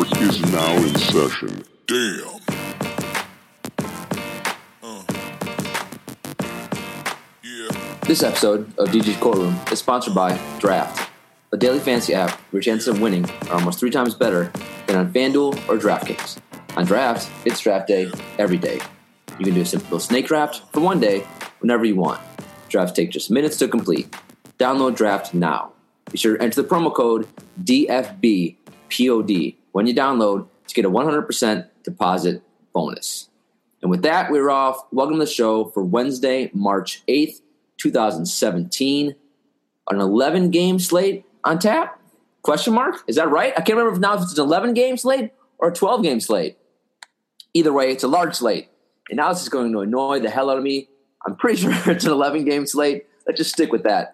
Court is now in session. Damn. Yeah. This episode of DG's Courtroom is sponsored by Draft, a daily fantasy app where chances of winning are almost 3 times better than on FanDuel or DraftKings. On Draft, it's draft day every day. You can do a simple snake draft for one day whenever you want. Drafts take just minutes to complete. Download Draft now. Be sure to enter the promo code DFBPOD when you download to get a 100% deposit bonus. And with that, we're off. Welcome to the show for Wednesday, March 8th, 2017. An 11-game slate on tap? Question mark? Is that right? I can't remember now if it's an 11-game slate or a 12-game slate. Either way, it's a large slate. And now this is going to annoy the hell out of me. I'm pretty sure it's an 11-game slate. Let's just stick with that.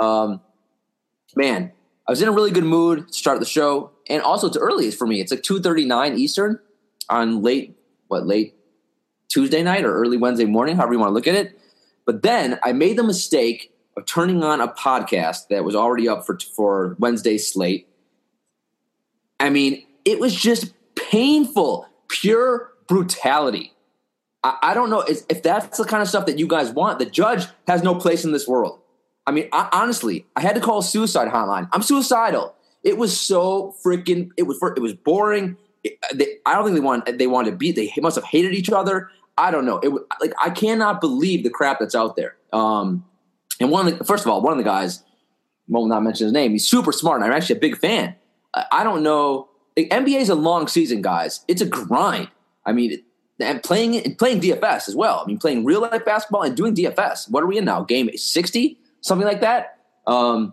Man, I was in a really good mood to start the show. And also, it's early for me. It's like 2:39 Eastern on late Tuesday night or early Wednesday morning, however you want to look at it. But then I made the mistake of turning on a podcast that was already up for Wednesday's slate. I mean, it was just painful, pure brutality. I don't know if that's the kind of stuff that you guys want. The judge has no place in this world. I mean, honestly, I had to call a suicide hotline. I'm suicidal. It was so freaking. It was boring. I don't think they wanted to beat. They must have hated each other. I don't know. I cannot believe the crap that's out there. And first of all, one of the guys, I will not mention his name. He's super smart, and I'm actually a big fan. I don't know. The NBA is a long season, guys. It's a grind. I mean, and playing DFS as well. I mean, playing real life basketball and doing DFS. What are we in now? Game 60, something like that. And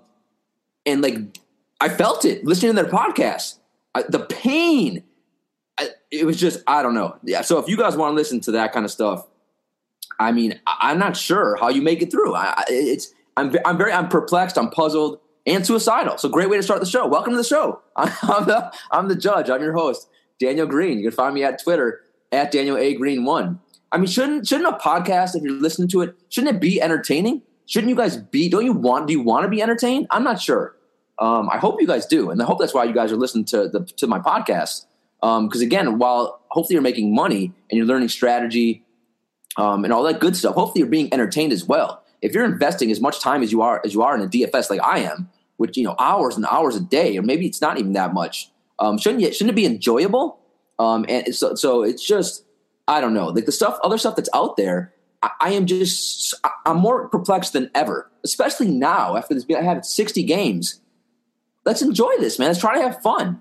I felt it listening to their podcast. The pain. It was just, I don't know. Yeah. So if you guys want to listen to that kind of stuff, I mean, I'm not sure how you make it through. I'm perplexed. I'm puzzled and suicidal. So great way to start the show. Welcome to the show. I'm the judge. I'm your host, Daniel Green. You can find me at Twitter at Daniel A. Green 1. I mean, shouldn't a podcast, if you're listening to it, shouldn't it be entertaining? Shouldn't you guys be? Do you want to be entertained? I'm not sure. I hope you guys do, and I hope that's why you guys are listening to my podcast. Because again, while hopefully you're making money and you're learning strategy and all that good stuff, hopefully you're being entertained as well. If you're investing as much time as you are in a DFS like I am, which hours and hours a day, or maybe it's not even that much, shouldn't it be enjoyable? And so it's just, I don't know, like other stuff that's out there. I'm more perplexed than ever, especially now after this. I have 60 games. Let's enjoy this, man. Let's try to have fun.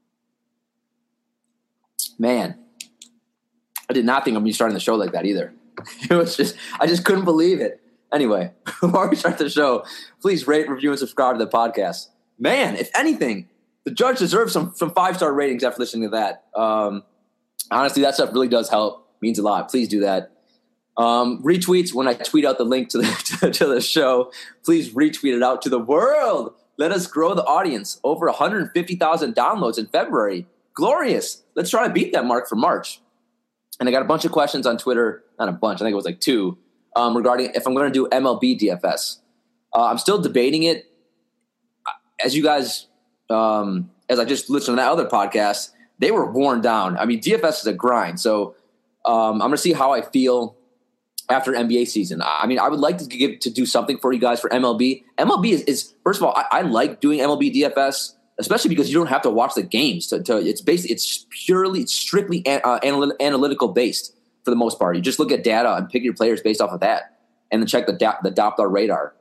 Man, I did not think I'd be starting the show like that either. It was just, I just couldn't believe it. Anyway, before we start the show, please rate, review, and subscribe to the podcast. Man, if anything, the judge deserves some 5-star ratings after listening to that. Honestly, that stuff really does help. Means a lot. Please do that. Retweets when I tweet out the link to the show. Please retweet it out to the world. Let us grow the audience. Over 150,000 downloads in February. Glorious. Let's try to beat that mark for March. And I got a bunch of questions on Twitter. Not a bunch. I think it was like 2 regarding if I'm going to do MLB DFS. I'm still debating it. As you guys, as I just listened to that other podcast, they were worn down. I mean, DFS is a grind. So I'm going to see how I feel after NBA season. I mean, I would like to do something for you guys for MLB. MLB is first of all, I like doing MLB DFS, especially because you don't have to watch the games. It's strictly analytical based for the most part. You just look at data and pick your players based off of that, and then check the Doppler radar.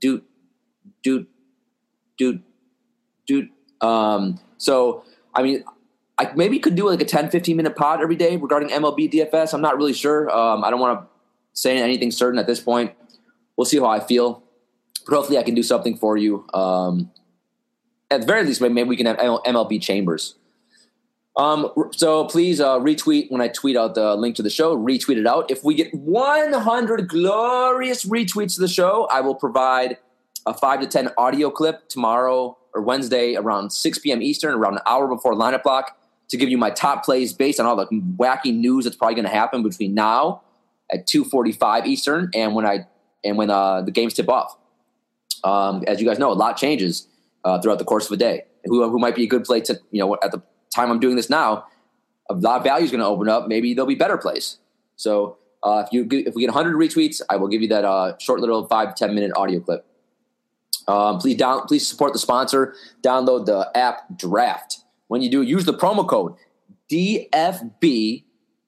So I mean, I maybe could do like a 10-15 minute pod every day regarding MLB DFS. I'm not really sure. I don't want to say anything certain at this point. We'll see how I feel. But hopefully I can do something for you. At the very least, maybe we can have MLB chambers. So please retweet when I tweet out the link to the show. Retweet it out. If we get 100 glorious retweets to the show, I will provide a 5 to 10 audio clip tomorrow or Wednesday around 6 p.m. Eastern, around an hour before lineup block, to give you my top plays based on all the wacky news that's probably going to happen between now at 2:45 Eastern and when the games tip off. As you guys know, a lot changes throughout the course of a day. Who might be a good play to at time I'm doing this now, a lot of value is going to open up. Maybe there'll be better plays. So if we get 100 retweets, I will give you that short little 5-10 minute audio clip. Please support the sponsor. Download the app Draft. When you do, use the promo code DFBPOD.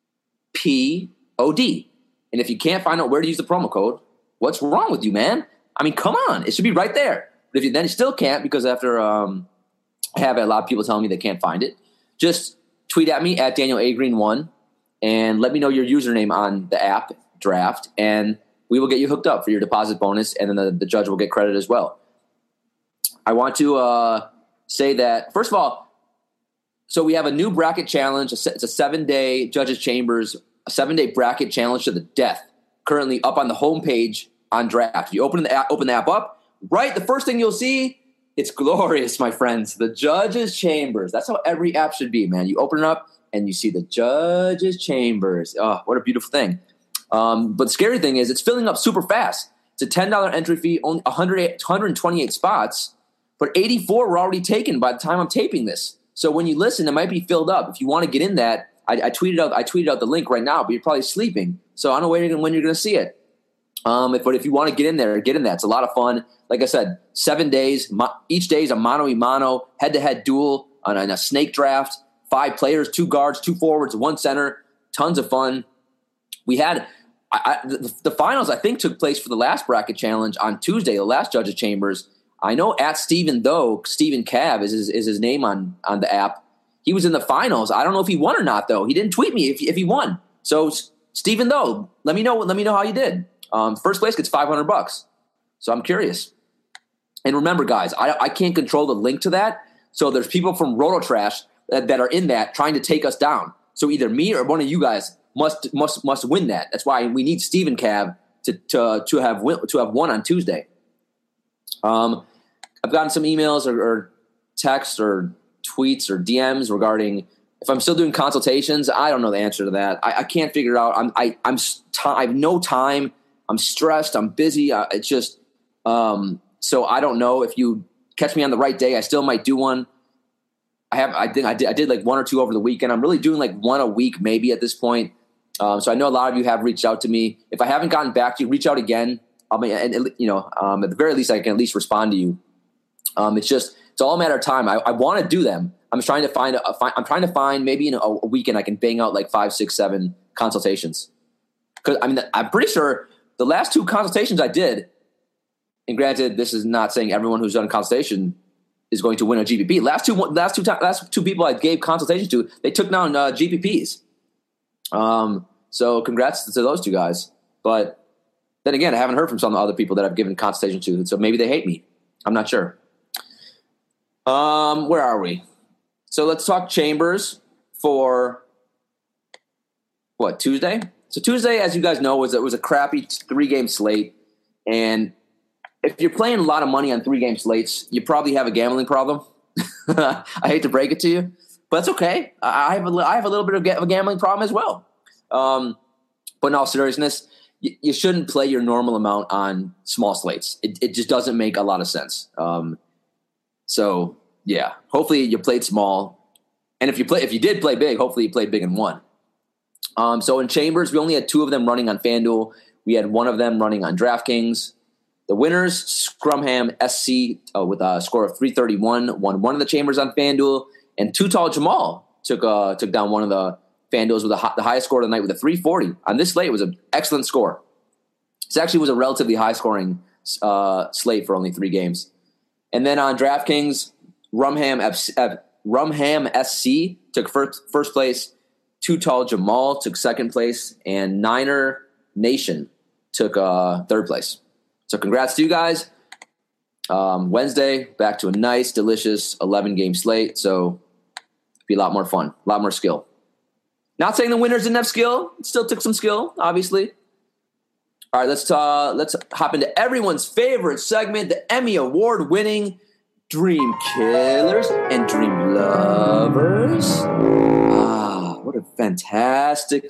And if you can't find out where to use the promo code, what's wrong with you, man? I mean, come on. It should be right there. But if you then still can't, because after I have a lot of people telling me they can't find it, just tweet at me at Daniel A. Green 1 and let me know your username on the app Draft, and we will get you hooked up for your deposit bonus, and then the judge will get credit as well. I want to say that, first of all, so we have a new bracket challenge. It's a 7-day Judges Chambers, a 7-day bracket challenge to the death, currently up on the homepage on Draft. If you open the app up, right, the first thing you'll see, it's glorious, my friends. The Judges Chambers. That's how every app should be, man. You open it up, and you see the Judges Chambers. Oh, what a beautiful thing. But the scary thing is it's filling up super fast. It's a $10 entry fee, only 128 spots, but 84 were already taken by the time I'm taping this. So when you listen, it might be filled up. If you want to get in that, I tweeted out the link right now, but you're probably sleeping. So I don't know when you're going to see it. But if you want to get in there, get in that. It's a lot of fun. Like I said, 7 days. Each day is a mano-a-mano, head-to-head duel on a snake draft. 5 players, 2 guards, 2 forwards, 1 center. Tons of fun. We had the finals, I think, took place for the last bracket challenge on Tuesday, the last Judges Chambers. I know at Stephen Cav is his name on the app. He was in the finals. I don't know if he won or not, though. He didn't tweet me if he won. So, Stephen, though, let me know how you did. First place gets $500. So I'm curious. And remember, guys, I can't control the link to that. So there's people from RotoTrash that are in that trying to take us down. So either me or one of you guys must win that. That's why we need Stephen Cav to have won on Tuesday. I've gotten some emails or texts or tweets or DMs regarding if I'm still doing consultations. I don't know the answer to that. I can't figure it out. I have no time. I'm stressed. I'm busy. It's just so I don't know if you catch me on the right day. I still might do one. I did like 1 or 2 over the weekend. I'm really doing like 1 a week maybe at this point. So I know a lot of you have reached out to me. If I haven't gotten back to you, reach out again. At the very least, I can at least respond to you. It's all a matter of time. I want to do them. I'm trying to find maybe in a weekend I can bang out like 5, 6, 7 consultations. Because I'm pretty sure the last 2 consultations I did, and granted, this is not saying everyone who's done a consultation is going to win a GPP. Last two people I gave consultations to, they took down GPPs. So congrats to those 2 guys. But then again, I haven't heard from some other people that I've given consultations to, so maybe they hate me. I'm not sure. Where are we? So let's talk Chambers for what, Tuesday? So Tuesday, as you guys know, was a crappy 3-game slate. And if you're playing a lot of money on 3-game slates, you probably have a gambling problem. I hate to break it to you, but it's okay. I have a little bit of a gambling problem as well. But in all seriousness, you shouldn't play your normal amount on small slates. It just doesn't make a lot of sense. So yeah, hopefully you played small, and if you did play big, hopefully you played big and won. So in Chambers, we only had 2 of them running on FanDuel. We had 1 of them running on DraftKings. The winners, Scrumham SC with a score of 331, won 1 of the Chambers on FanDuel, and Too Tall Jamal took down one of the FanDuels with the highest score of the night with a 340. On this slate, it was an excellent score. This actually was a relatively high-scoring slate for only 3 games. And then on DraftKings, Rumham SC took first place. Too Tall Jamal took second place. And Niner Nation took third place. So congrats to you guys. Wednesday, back to a nice, delicious 11-game slate. So it'll be a lot more fun, a lot more skill. Not saying the winners didn't have skill. It still took some skill, obviously. All right, let's hop into everyone's favorite segment, the Emmy Award-winning Dream Killers and Dream Lovers. What a fantastic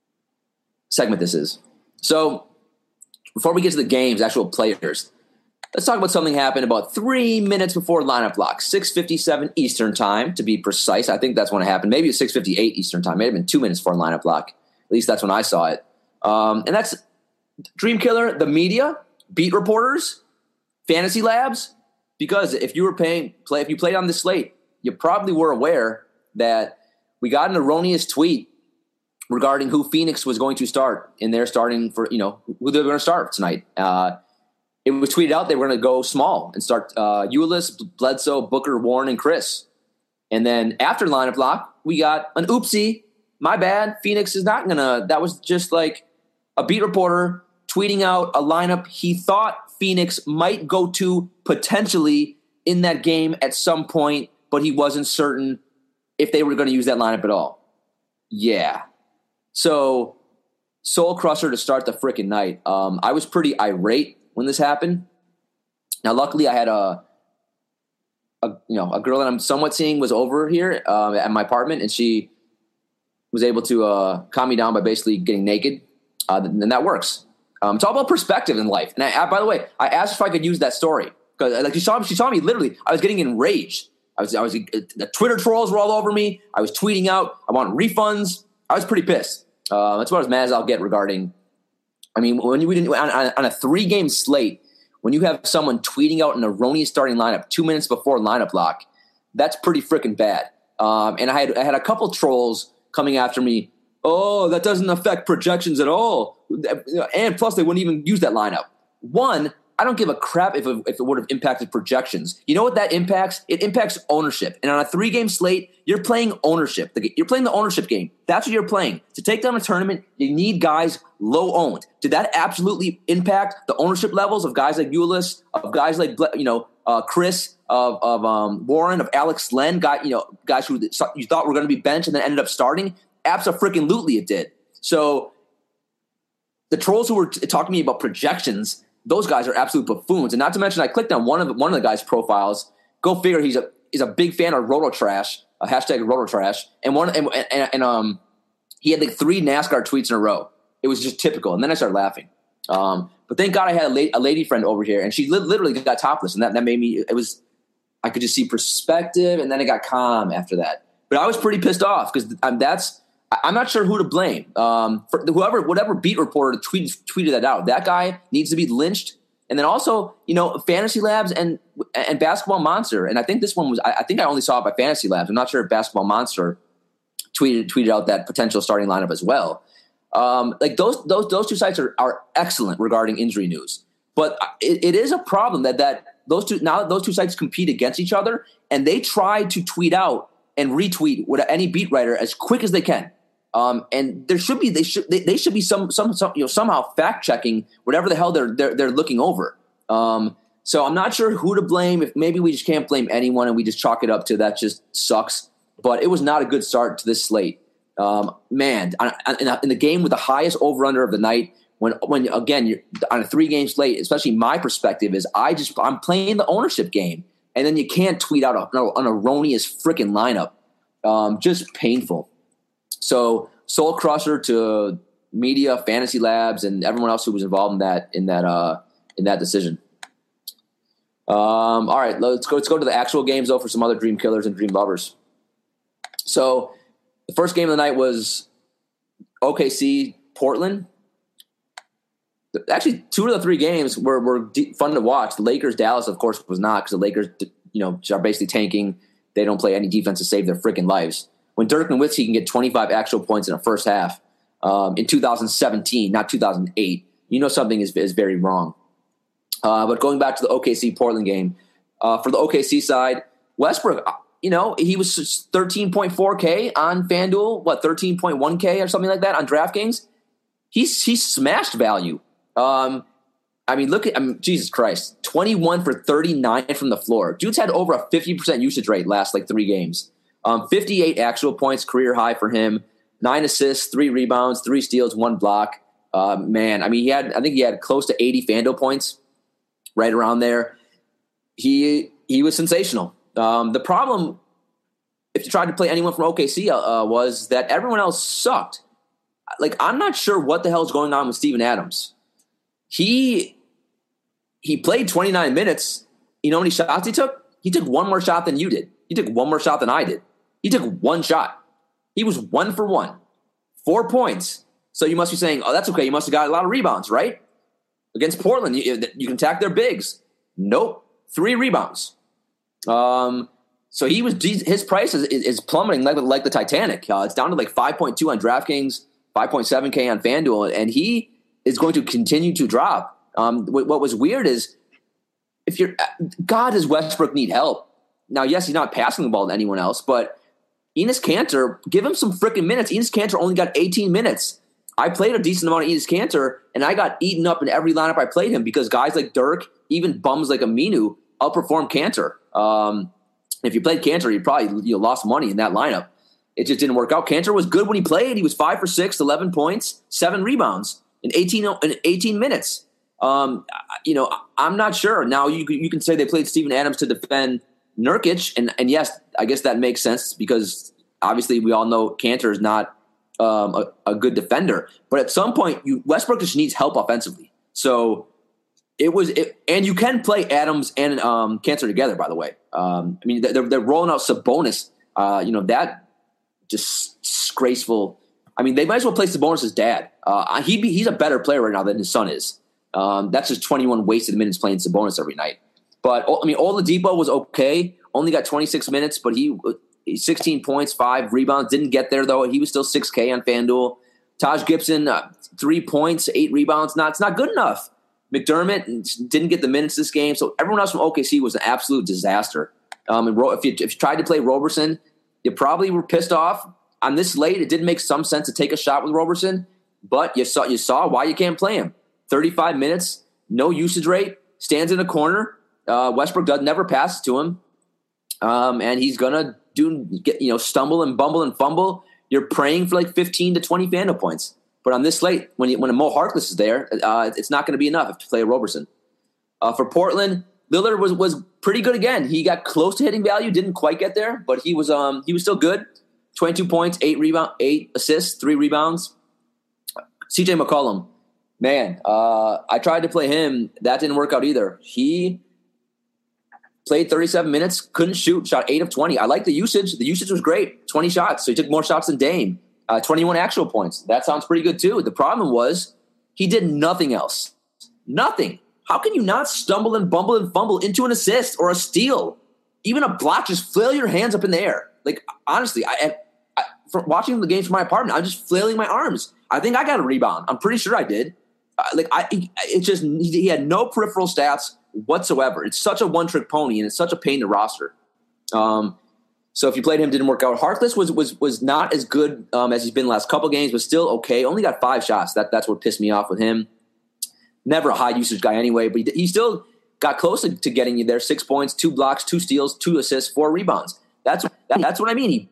segment this is. So before we get to the games, actual players, Let's talk about something happened about 3 minutes before lineup lock, 6:57 Eastern time, to be precise. I think that's when it happened. Maybe it was 6:58 Eastern time. It may have been 2 minutes before lineup lock. At least that's when I saw it. And that's Dream Killer, the media, beat reporters, fantasy labs. Because if you played on this slate, you probably were aware that we got an erroneous tweet regarding who Phoenix was going to start in their starting for, who they were going to start tonight. It was tweeted out they were going to go small and start Ulis, Bledsoe, Booker, Warren, and Chris. And then after lineup lock, we got an oopsie. My bad. Phoenix is not going to – that was just like a beat reporter tweeting out a lineup he thought Phoenix might go to potentially in that game at some point, but he wasn't certain if they were going to use that lineup at all. Yeah. So, Soul Crusher to start the frickin' night. I was pretty irate when this happened. Now, luckily, I had a girl that I'm somewhat seeing was over here at my apartment, and she was able to calm me down by basically getting naked. And that works. It's all about perspective in life. And by the way, I asked if I could use that story because she saw me literally. I was getting enraged. The Twitter trolls were all over me. I was tweeting out, I want refunds. I was pretty pissed. That's about as mad as I'll get regarding. I mean, when we didn't on a 3-game slate, when you have someone tweeting out an erroneous starting lineup 2 minutes before lineup lock, that's pretty freaking bad. And I had a couple trolls coming after me. Oh, that doesn't affect projections at all. And plus, they wouldn't even use that lineup. One, I don't give a crap if it would have impacted projections. You know what that impacts? It impacts ownership. And on a 3-game slate, you're playing ownership. You're playing the ownership game. That's what you're playing. To take down a tournament, you need guys low owned. Did that absolutely impact the ownership levels of guys like Ulis, of guys like Chris, of Warren, of Alex Len, guys who you thought were going to be benched and then ended up starting? Abso-freaking-lutely it did. So the trolls who were talking to me about projections, those guys are absolute buffoons. And not to mention, I clicked on one of the guys' profiles. Go figure, he's a big fan of Rototrash, hashtag Rototrash, and he had like 3 NASCAR tweets in a row. It was just typical, and then I started laughing. But thank God I had a lady friend over here, and she literally got topless, and that made me. I could just see perspective, and then it got calm after that. But I was pretty pissed off because I'm not sure who to blame. For whatever beat reporter tweeted that out, that guy needs to be lynched. And then also, Fantasy Labs and Basketball Monster. And I think this one was. I think I only saw it by Fantasy Labs. I'm not sure if Basketball Monster tweeted out that potential starting lineup as well. Like those 2 sites are excellent regarding injury news. But it is a problem that those two sites compete against each other, and they try to tweet out and retweet any beat writer as quick as they can. And they should be somehow fact checking whatever the hell they're looking over. So I'm not sure who to blame. If maybe we just can't blame anyone and we just chalk it up to that just sucks. But it was not a good start to this slate. Man, in the game with the highest over under of the night, when again you're on a 3-game slate, especially my perspective is I'm playing the ownership game, and then you can't tweet out an erroneous freaking lineup. Just painful. So Soul Crusher to media, Fantasy Labs, and everyone else who was involved in that decision. All right, let's go to the actual games though for some other Dream Killers and Dream Lovers. So the first game of the night was OKC Portland. Actually, 2 of the 3 games were fun to watch. The Lakers Dallas, of course, was not because the Lakers, are basically tanking. They don't play any defense to save their freaking lives. When Dirk Nowitzki can get 25 actual points in a first half in 2017, not 2008, something is very wrong. But going back to the OKC Portland game, for the OKC side, Westbrook, he was 13.4K on FanDuel, 13.1K or something like that on DraftKings. He's smashed value. Jesus Christ, 21 for 39 from the floor. Dude's had over a 50% usage rate last 3 games. 58 actual points, career high for him. 9 assists, 3 rebounds, 3 steals, 1 block. I think he had close to 80 FanDuel points, right around there. He was sensational. The problem, if you tried to play anyone from OKC, was that everyone else sucked. I'm not sure what the hell is going on with Steven Adams. He he played 29 minutes. You know how many shots he took? He took one more shot than you did. He took one more shot than I did. He took one shot. He was 1 for 1. 4 points. So you must be saying, oh, that's okay. You must have got a lot of rebounds, right? Against Portland, you can attack their bigs. Nope. 3 rebounds. So his price is plummeting like the Titanic. It's down to like 5.2 on DraftKings, 5.7K on FanDuel, and he is going to continue to drop. What was weird is God, does Westbrook need help? Now, yes, he's not passing the ball to anyone else, but Enes Kanter, give him some freaking minutes. Enes Kanter only got 18 minutes. I played a decent amount of Enes Kanter, and I got eaten up in every lineup I played him because guys like Dirk, even bums like Aminu, outperformed Kanter. If you played Kanter, you lost money in that lineup. It just didn't work out. Kanter was good when he played. He was 5 for 6, 11 points, 7 rebounds in 18 minutes. I'm not sure. Now you can say they played Steven Adams to defend Nurkic, and yes, I guess that makes sense because obviously we all know Kanter is not a good defender. But at some point, Westbrook just needs help offensively. So and you can play Adams and Kanter together. By the way, they're rolling out Sabonis. That just disgraceful. I mean, they might as well play Sabonis' dad. He's a better player right now than his son is. That's just 21 wasted minutes playing Sabonis every night. But Oladipo was okay. Only got 26 minutes, but he 16 points, 5 rebounds. Didn't get there though. He was still 6K on FanDuel. Taj Gibson, 3 points, 8 rebounds. It's not good enough. McDermott didn't get the minutes this game. So everyone else from OKC was an absolute disaster. If you tried to play Roberson, you probably were pissed off. On this late, it did make some sense to take a shot with Roberson, but you saw why you can't play him. 35 minutes, no usage rate, stands in a corner. Westbrook never passes to him, and he's gonna stumble and bumble and fumble. You're praying for like 15 to 20 FanDuel points, but on this slate, when a Mo Harkless is there, it's not going to be enough to play Roberson. For Portland, Lillard was pretty good again. He got close to hitting value, didn't quite get there, but he was still good. 22 points, 8 assists, 3 rebounds. CJ McCollum, man, I tried to play him. That didn't work out either. He played 37 minutes, couldn't shoot, shot 8 of 20. I like the usage. The usage was great, 20 shots. So he took more shots than Dame, 21 actual points. That sounds pretty good too. The problem was he did nothing else. Nothing. How can you not stumble and bumble and fumble into an assist or a steal? Even a block, just flail your hands up in the air. Like, honestly, from watching the games from my apartment, I'm just flailing my arms. I think I got a rebound. I'm pretty sure I did. He had no peripheral stats whatsoever. It's such a one-trick pony, and it's such a pain to roster. So if you played him, didn't work out. Harkless was not as good as he's been the last couple games, but still okay. Only got 5 shots. That's what pissed me off with him. Never a high-usage guy anyway, but he still got close to getting you there. 6 points, 2 blocks, 2 steals, 2 assists, 4 rebounds. That's what I mean.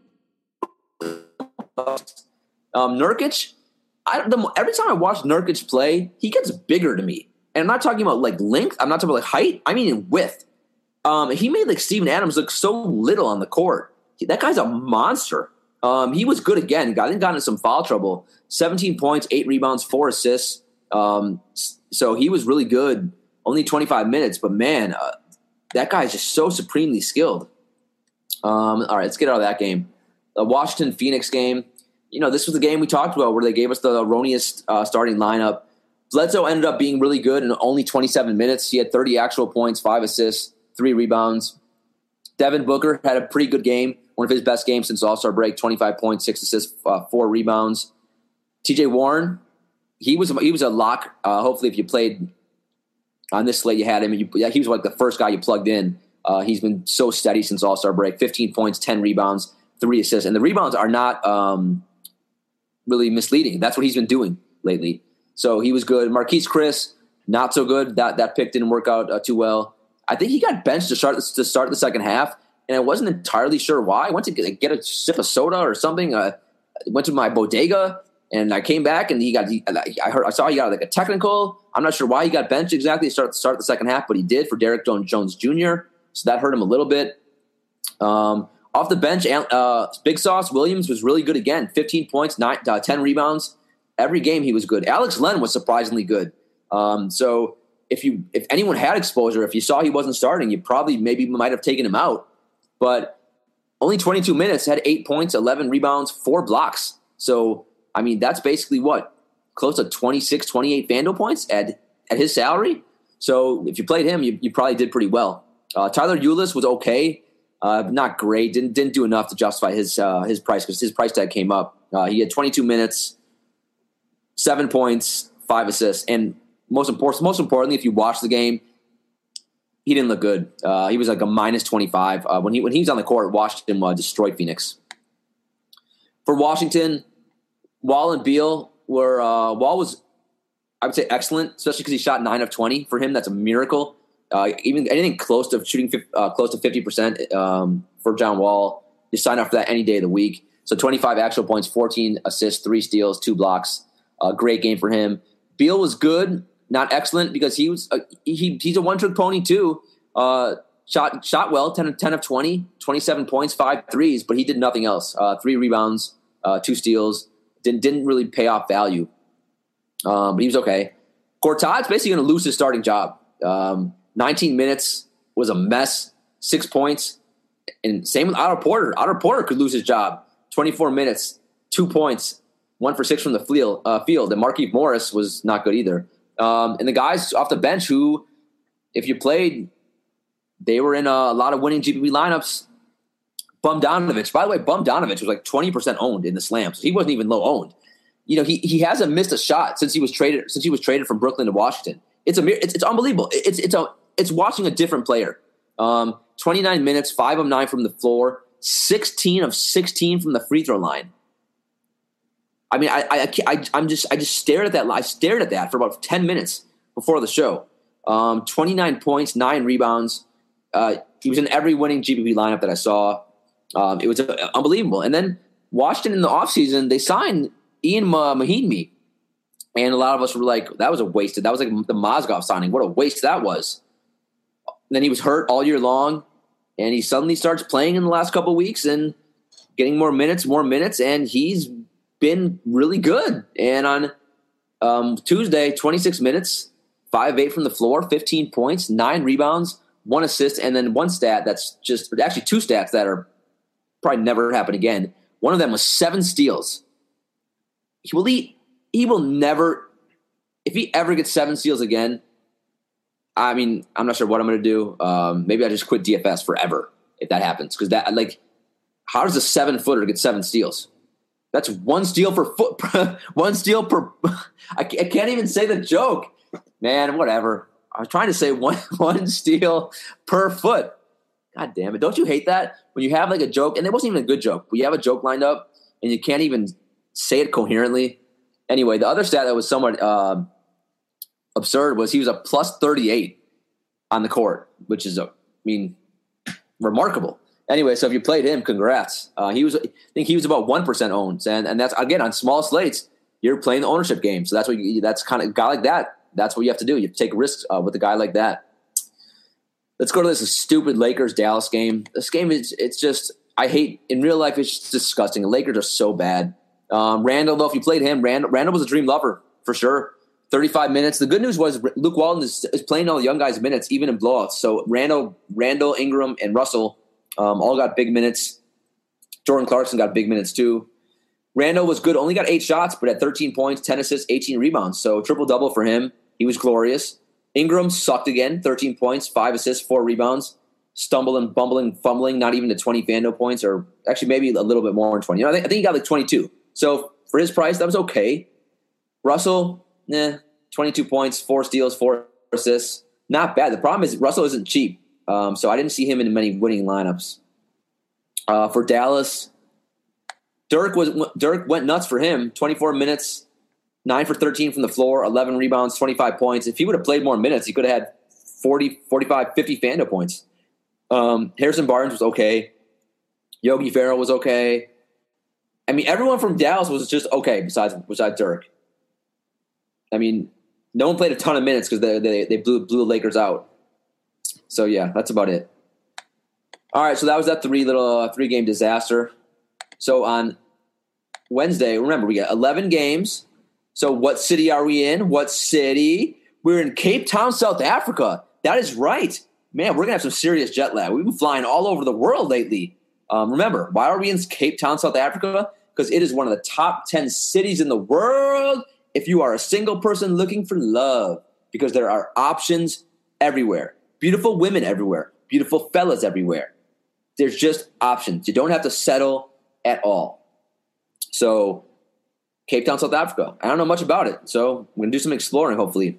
Nurkic, every time I watch Nurkic play, he gets bigger to me. And I'm not talking about like length. I'm not talking about like height. I mean in width. He made like Steven Adams look so little on the court. That guy's a monster. He was good again. He got into some foul trouble. 17 points, 8 rebounds, 4 assists. So he was really good. Only 25 minutes, but man, that guy's just so supremely skilled. All right, let's get out of that game. The Washington-Phoenix game. This was the game we talked about where they gave us the erroneous starting lineup. Bledsoe ended up being really good in only 27 minutes. He had 30 actual points, 5 assists, 3 rebounds. Devin Booker had a pretty good game, one of his best games since All-Star break, 25 points, 6 assists, 4 rebounds. TJ Warren, he was a lock. Hopefully if you played on this slate, you had him. He was like the first guy you plugged in. He's been so steady since All-Star break, 15 points, 10 rebounds, 3 assists. And the rebounds are not really misleading. That's what he's been doing lately. So he was good. Marquise Chris, not so good. That pick didn't work out too well. I think he got benched to start the second half, and I wasn't entirely sure why. I went to get a sip of soda or something. Went to my bodega, and I came back, and I saw he got like a technical. I'm not sure why he got benched exactly to start the second half, but he did for Derek Jones Jr., so that hurt him a little bit. Off the bench, Big Sauce Williams was really good again. 15 points, 10 rebounds. Every game he was good. Alex Len was surprisingly good. So if anyone had exposure, if you saw he wasn't starting, you probably maybe might have taken him out. But only 22 minutes, had 8 points, 11 rebounds, 4 blocks. So, I mean, that's basically what? Close to 26, 28 FanDuel points at his salary. So if you played him, you probably did pretty well. Tyler Ulis was okay, not great. Didn't do enough to justify his price because his price tag came up. He had 22 minutes, 7 points, 5 assists, and most importantly, if you watch the game, he didn't look good. He was like a minus 25 when he was on the court. Washington destroyed Phoenix. For Washington, Wall and Beal were Wall was, I would say, excellent, especially because he shot 9 of 20. For him, that's a miracle. Even anything close to shooting close to 50% for John Wall, you sign up for that any day of the week. So 25 actual points, 14 assists, 3 steals, 2 blocks. Great game for him. Beal was good, not excellent, because he's a one-trick pony too. Shot well, 10 of 20, 27 points, 5 threes, but he did nothing else. 3 rebounds, 2 steals. Didn't really pay off value. But he was okay. Gortat's basically going to lose his starting job. 19 minutes was a mess, 6 points. And same with Otto Porter. Otto Porter could lose his job. 24 minutes, 2 points, 1 for 6 from the field. And Markieff Morris was not good either. And the guys off the bench who, if you played, they were in a lot of winning GPP lineups. Bogdanović. By the way, Bogdanović was like 20% owned in the slam, so he wasn't even low owned. You know, he hasn't missed a shot since he was traded from Brooklyn to Washington. It's unbelievable. It's watching a different player. 29 minutes, 5 of 9 from the floor, 16 of 16 from the free throw line. I mean, I just stared at that. I stared at that for about 10 minutes before the show. 29 points, 9 rebounds. He was in every winning GPP lineup that I saw. It was unbelievable. And then Washington in the offseason, they signed Ian Mahinmi. And a lot of us were like, that was a waste. That was like the Mozgov signing. What a waste that was. And then he was hurt all year long. And he suddenly starts playing in the last couple of weeks and getting more minutes. And he's been really good. And on Tuesday, 26 minutes, 5 of 8 from the floor, 15 points, 9 rebounds, 1 assist, and then one stat that's just – actually 2 stats that are probably never happen again. One of them was 7 steals. He will never – if he ever gets 7 steals again, I mean, I'm not sure what I'm going to do. Maybe I just quit DFS forever if that happens. Because that, like, how does a 7-footer get 7 steals? That's 1 steal per foot. 1 steal per – I can't even say the joke. Man, whatever. I was trying to say one steal per foot. God damn it. Don't you hate that? When you have like a joke, and it wasn't even a good joke, but you have a joke lined up and you can't even say it coherently. Anyway, the other stat that was somewhat absurd was he was a plus 38 on the court, which is, remarkable. Anyway, so if you played him, congrats. I think he was about 1% owned. And that's, again, on small slates, you're playing the ownership game. So that's kind of a guy like that. That's what you have to do. You have to take risks with a guy like that. Let's go to this stupid Lakers-Dallas game. This game it's just – I hate – in real life, it's just disgusting. The Lakers are so bad. Randall, though, if you played him, Randall was a dream lover for sure. 35 minutes. The good news was Luke Walton is playing all the young guys' minutes, even in blowouts. So Randall, Ingram, and Russell all got big minutes. Jordan Clarkson got big minutes too. Randall was good. Only got 8 shots, but had 13 points, 10 assists, 18 rebounds. So triple-double for him. He was glorious. Ingram sucked again, 13 points, 5 assists, 4 rebounds. Stumbling, bumbling, fumbling, not even to 20 FanDuel points, or actually maybe a little bit more than 20. I think he got like 22. So for his price, that was okay. Russell, 22 points, 4 steals, 4 assists. Not bad. The problem is Russell isn't cheap, so I didn't see him in many winning lineups. For Dallas, Dirk went nuts for him. 24 minutes, 9 for 13 from the floor, 11 rebounds, 25 points. If he would have played more minutes, he could have had 40, 45, 50 FanDuel points. Harrison Barnes was okay. Yogi Ferrell was okay. I mean, everyone from Dallas was just okay besides Dirk. I mean, no one played a ton of minutes because they blew the Lakers out. So, yeah, that's about it. All right, so that was that three-game disaster. So on Wednesday, remember, we got 11 games. So what city are we in? What city? We're in Cape Town, South Africa. That is right. Man, we're going to have some serious jet lag. We've been flying all over the world lately. Remember, why are we in Cape Town, South Africa? Because it is one of the top 10 cities in the world if you are a single person looking for love, because there are options everywhere. Beautiful women everywhere. Beautiful fellas everywhere. There's just options. You don't have to settle at all. So, Cape Town, South Africa. I don't know much about it, so I'm going to do some exploring, hopefully.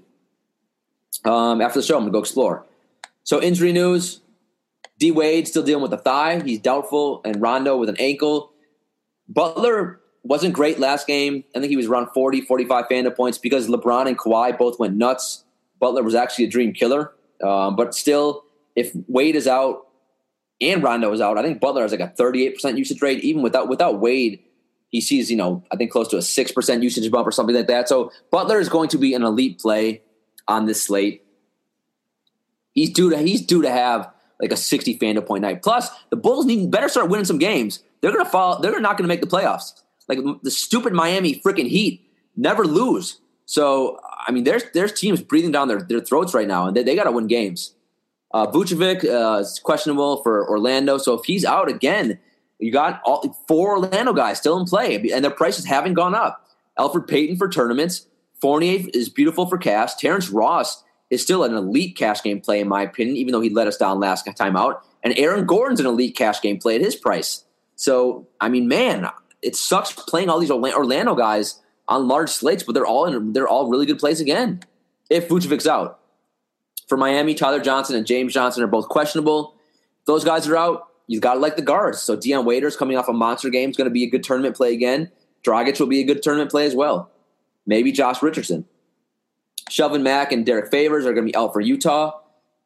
After the show, I'm going to go explore. So, injury news. D. Wade still dealing with a thigh. He's doubtful. And Rondo with an ankle. Butler wasn't great last game. I think he was around 40, 45 FanDuel points because LeBron and Kawhi both went nuts. Butler was actually a dream killer. But still, if Wade is out and Rondo is out, I think Butler has like a 38% usage rate. Even without Wade, he sees, I think close to a 6% usage bump or something like that. So Butler is going to be an elite play on this slate. He's due to have like a 60 FanDuel point night. Plus, the Bulls better start winning some games. They're going to fall. They're not going to make the playoffs. Like the stupid Miami freaking Heat never lose. So I mean, there's teams breathing down their throats right now, and they got to win games. Vucevic is questionable for Orlando, so if he's out again, you got all 4 Orlando guys still in play, and their prices haven't gone up. Elfrid Payton for tournaments. Fournier is beautiful for cash. Terrence Ross is still an elite cash game play, in my opinion, even though he let us down last time out. And Aaron Gordon's an elite cash game play at his price. So, I mean, man, it sucks playing all these Orlando guys on large slates, but they're all really good plays again if Vucevic's out. For Miami, Tyler Johnson and James Johnson are both questionable. If those guys are out, you've got to like the guards. So Deion Waiters coming off a monster game is going to be a good tournament play again. Dragic will be a good tournament play as well. Maybe Josh Richardson. Shelvin Mack and Derek Favors are going to be out for Utah.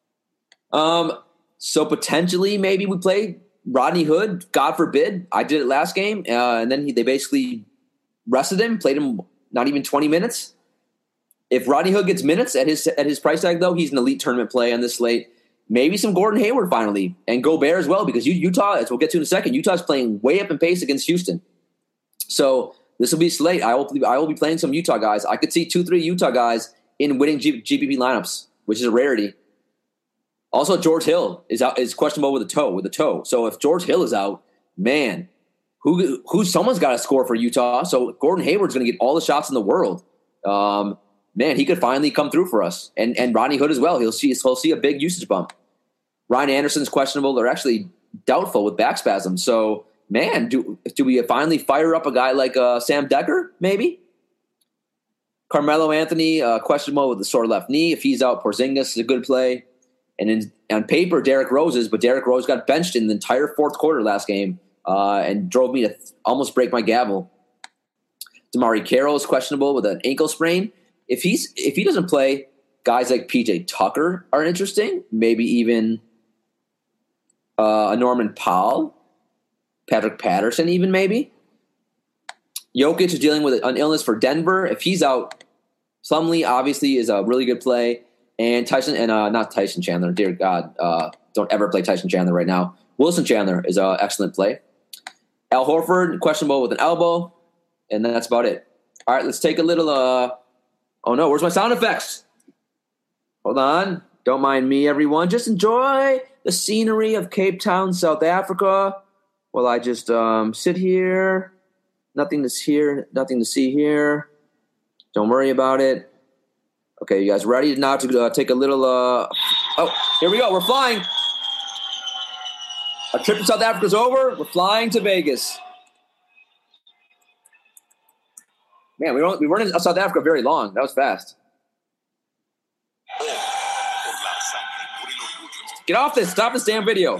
So potentially maybe we play Rodney Hood. God forbid. I did it last game, and then they basically rested him, played him not even 20 minutes. If Rodney Hood gets minutes at his price tag, though, he's an elite tournament play on this slate. Maybe some Gordon Hayward finally, and Gobert as well, because Utah, as we'll get to in a second, Utah's playing way up in pace against Houston. So this will be slate. I will be playing some Utah guys. I could see 2-3 Utah guys in winning GPP lineups, which is a rarity. Also, George Hill is questionable with a toe. So if George Hill is out, man, someone's got to score for Utah. So Gordon Hayward's going to get all the shots in the world. Man, he could finally come through for us, and Rodney Hood as well. He'll see a big usage bump. Ryan Anderson's questionable. They're actually doubtful with back spasms. So, man, do we finally fire up a guy like Sam Decker? Maybe. Carmelo Anthony questionable with the sore left knee. If he's out, Porzingis is a good play. And on paper, Derrick Rose is, but Derrick Rose got benched in the entire fourth quarter last game and drove me to almost break my gavel. Damari Carroll is questionable with an ankle sprain. If he doesn't play, guys like PJ Tucker are interesting. Maybe even a Norman Powell, Patrick Patterson, even maybe. Jokic is dealing with an illness for Denver. If he's out, Plumlee obviously is a really good play. And not Tyson Chandler. Dear God, don't ever play Tyson Chandler right now. Wilson Chandler is an excellent play. Al Horford, questionable with an elbow. And that's about it. All right, let's take a little oh no, where's my sound effects? Hold on. Don't mind me, everyone. Just enjoy the scenery of Cape Town, South Africa, while I just sit here. Nothing to see here. Don't worry about it. Okay, you guys ready now to take a little oh, here we go. We're flying. Our trip to South Africa's over. We're flying to Vegas. Man, we weren't in South Africa very long. That was fast. Get off this. Stop this damn video.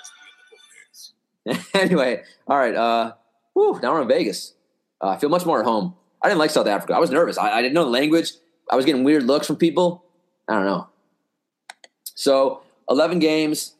Anyway, all right. Now we're in Vegas. I feel much more at home. I didn't like South Africa. I was nervous. I didn't know the language. I was getting weird looks from people. I don't know. So, 11 games.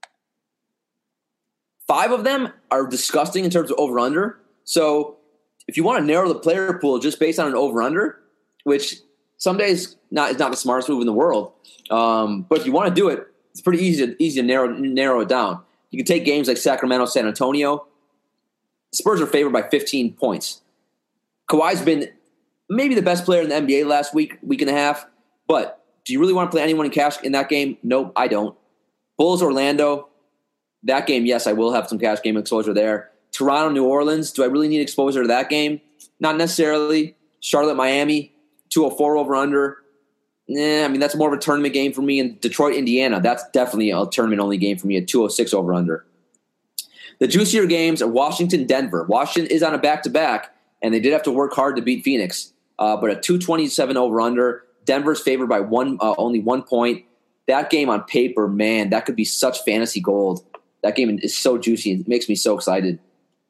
5 of them are disgusting in terms of over-under. So, if you want to narrow the player pool just based on an over-under, which some days is not the smartest move in the world, but if you want to do it, it's pretty easy to narrow it down. You can take games like Sacramento, San Antonio. Spurs are favored by 15 points. Kawhi's been maybe the best player in the NBA last week and a half, but Do you really want to play anyone in cash in that game? Nope, I don't. Bulls Orlando, that game, yes, I will have some cash game exposure there. Toronto New Orleans, do I really need exposure to that game? Not necessarily. Charlotte Miami, 204 over under. I mean, that's more of a tournament game for me. And Detroit Indiana, that's definitely a tournament only game for me at 206 over under. The juicier games are Washington Denver. Washington is on a back-to-back, and they did have to work hard to beat Phoenix. But a 227 over under. Denver's favored by only 1 point. That game on paper, man, that could be such fantasy gold. That game is so juicy. It makes me so excited.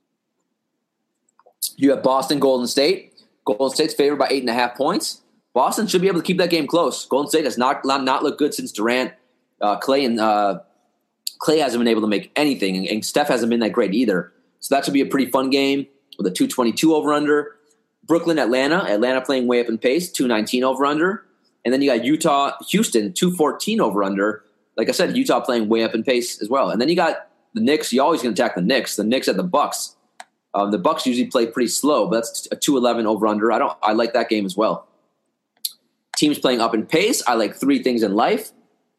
You have Boston, Golden State. Golden State's favored by 8.5 points. Boston should be able to keep that game close. Golden State has not looked good since Durant. Clay hasn't been able to make anything, and Steph hasn't been that great either. So that should be a pretty fun game with a 222 over under. Brooklyn, Atlanta playing way up in pace, 219 over under. And then you got Utah, Houston, 214 over under. Like I said, Utah playing way up in pace as well. And then you got the Knicks. You always can attack the Knicks. The Knicks at the Bucks. The Bucks usually play pretty slow, but that's a 211 over under. I like that game as well. Teams playing up in pace. I like 3 things in life.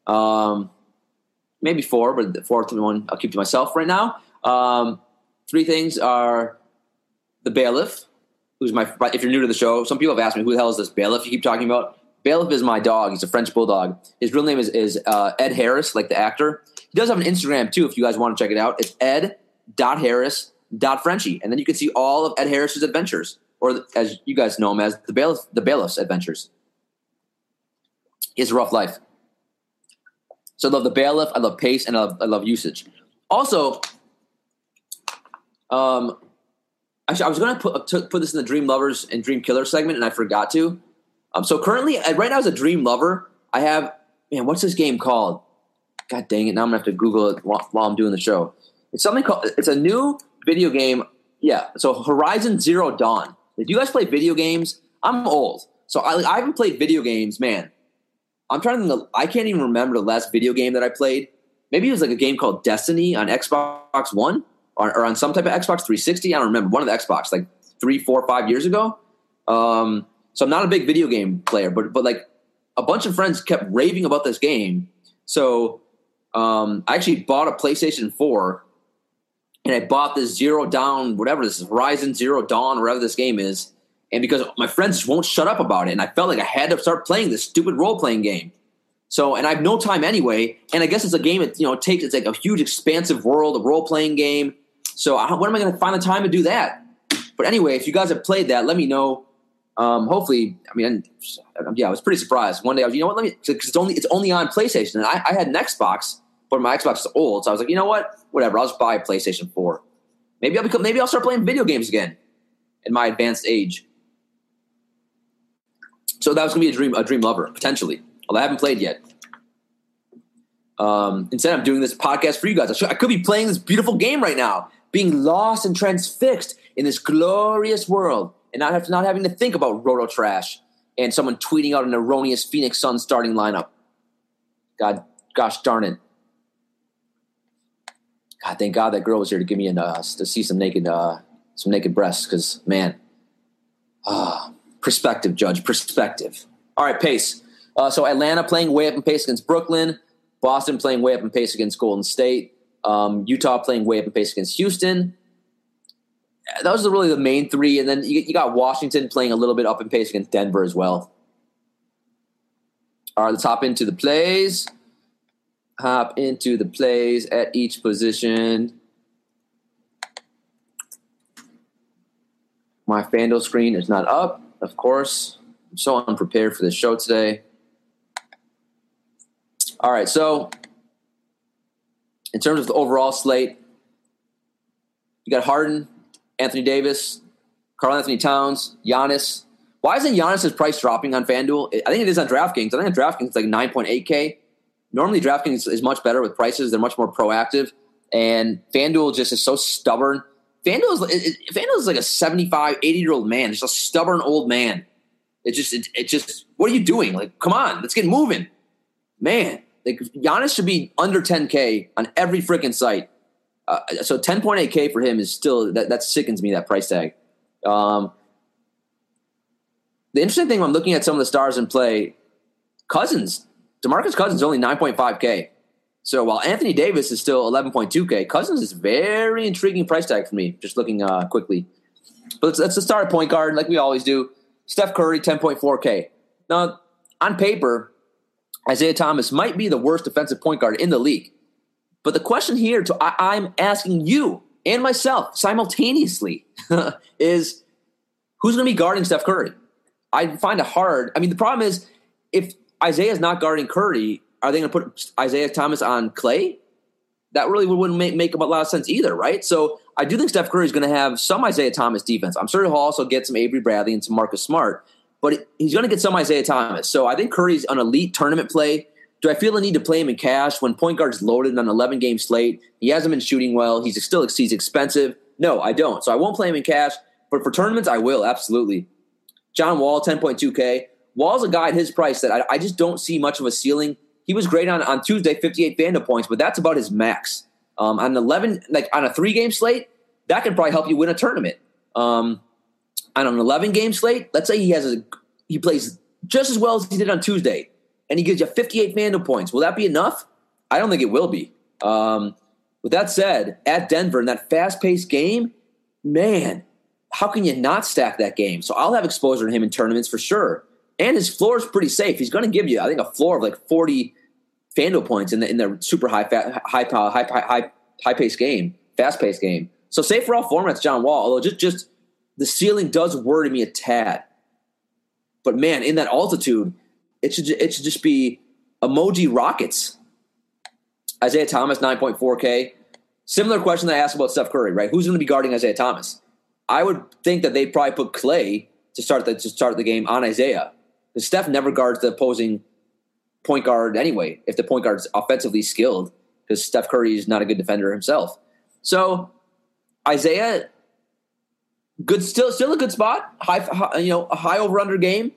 Maybe 4, but the fourth one I'll keep to myself right now. 3 things are the Bailiff, who's if you're new to the show, some people have asked me, who the hell is this Bailiff you keep talking about? Bailiff is my dog. He's a French bulldog. His real name is Ed Harris, like the actor. He does have an Instagram, too, if you guys want to check it out. It's ed.harris.frenchie. And then you can see all of Ed Harris's adventures, or as you guys know him as the Bailiff's adventures. He has a rough life. So I love the Bailiff, I love pace, and I love usage. Also, actually, I was going to put this in the Dream Lovers and Dream Killers segment, and I forgot to. So currently, right now as a Dream Lover, I have, what's this game called? God dang it, now I'm going to have to Google it while I'm doing the show. It's a new video game. Yeah, so Horizon Zero Dawn. Do you guys play video games? I'm old. So I haven't played video games, man. I'm trying to, I can't even remember the last video game that I played. Maybe it was like a game called Destiny on Xbox One or on some type of Xbox 360. I don't remember. One of the Xbox, like 3, 4, 5 years ago. So I'm not a big video game player, but like a bunch of friends kept raving about this game. So I actually bought a PlayStation 4, and I bought this Zero Dawn, whatever this is, Horizon Zero Dawn, whatever this game is. And because my friends just won't shut up about it, and I felt like I had to start playing this stupid role-playing game. So, and I have no time anyway, and I guess it's a game that, it's like a huge expansive world, a role-playing game. So when am I going to find the time to do that? But anyway, if you guys have played that, let me know. Hopefully, I was pretty surprised. One day I was, because it's only on PlayStation, and I had an Xbox, but my Xbox is old, so I was like, you know what? Whatever, I'll just buy a PlayStation 4. Maybe I'll start playing video games again in my advanced age. So that was going to be a dream lover, potentially. Although I haven't played yet. Instead, I'm doing this podcast for you guys. I could be playing this beautiful game right now, being lost and transfixed in this glorious world, and not having to think about Roto Trash and someone tweeting out an erroneous Phoenix Suns starting lineup. Gosh darn it. God, thank God that girl was here to give me to see some naked breasts, because, man, perspective, Judge, perspective. All right, pace. So Atlanta playing way up in pace against Brooklyn. Boston playing way up in pace against Golden State. Utah playing way up in pace against Houston. Those are really the main 3. And then you got Washington playing a little bit up in pace against Denver as well. All right, let's hop into the plays. Hop into the plays at each position. My FanDuel screen is not up, of course. I'm so unprepared for this show today. All right, so in terms of the overall slate, you got Harden, Anthony Davis, Karl-Anthony Towns, Giannis. Why isn't Giannis' price dropping on FanDuel? I think it is on DraftKings. I think on DraftKings it's like 9.8K. Normally DraftKings is much better with prices. They're much more proactive. And FanDuel just is so stubborn. FanDuel is like a 75, 80-year-old man. It's a stubborn old man. It just, what are you doing? Like, come on, let's get moving. Man, like Giannis should be under 10K on every freaking site. So 10.8K for him is still, that sickens me, that price tag. The interesting thing when I'm looking at some of the stars in play, Cousins DeMarcus Cousins is only 9.5K. So while Anthony Davis is still 11.2K, Cousins is very intriguing price tag for me, just looking quickly. But let's start at point guard like we always do. Steph Curry, 10.4K. Now, on paper, Isaiah Thomas might be the worst defensive point guard in the league. But the question here, I'm asking you and myself simultaneously, is who's going to be guarding Steph Curry? I find it hard. I mean, the problem is if Isaiah's not guarding Curry, are they going to put Isaiah Thomas on Clay? That really wouldn't make a lot of sense either, right? So I do think Steph Curry is going to have some Isaiah Thomas defense. I'm sure he'll also get some Avery Bradley and some Marcus Smart, but he's going to get some Isaiah Thomas. So I think Curry's an elite tournament play. Do I feel the need to play him in cash when point guard's loaded on an 11-game slate? He hasn't been shooting well. He's expensive. No, I don't. So I won't play him in cash, but for tournaments, I will, absolutely. John Wall, 10.2K. Wall's a guy at his price that I just don't see much of a ceiling. He was great on Tuesday, 58 FanDuel points, but that's about his max. On on a 3-game slate, that can probably help you win a tournament. On an 11-game slate, let's say he plays just as well as he did on Tuesday, and he gives you 58 FanDuel points. Will that be enough? I don't think it will be. With that said, at Denver in that fast-paced game, man, how can you not stack that game? So I'll have exposure to him in tournaments for sure. And his floor is pretty safe. He's going to give you, I think, a floor of like 40 FanDuel points in the super high-paced game, fast-paced game. So safe for all formats, John Wall. Although just the ceiling does worry me a tad. But man, in that altitude, it should just be emoji rockets. Isaiah Thomas, 9.4K. Similar question that I asked about Steph Curry, right? Who's going to be guarding Isaiah Thomas? I would think that they'd probably put Clay to start the game on Isaiah. Because Steph never guards the opposing point guard anyway, if the point guard's offensively skilled, because Steph Curry is not a good defender himself. So Isaiah, good, still a good spot. A high over-under game.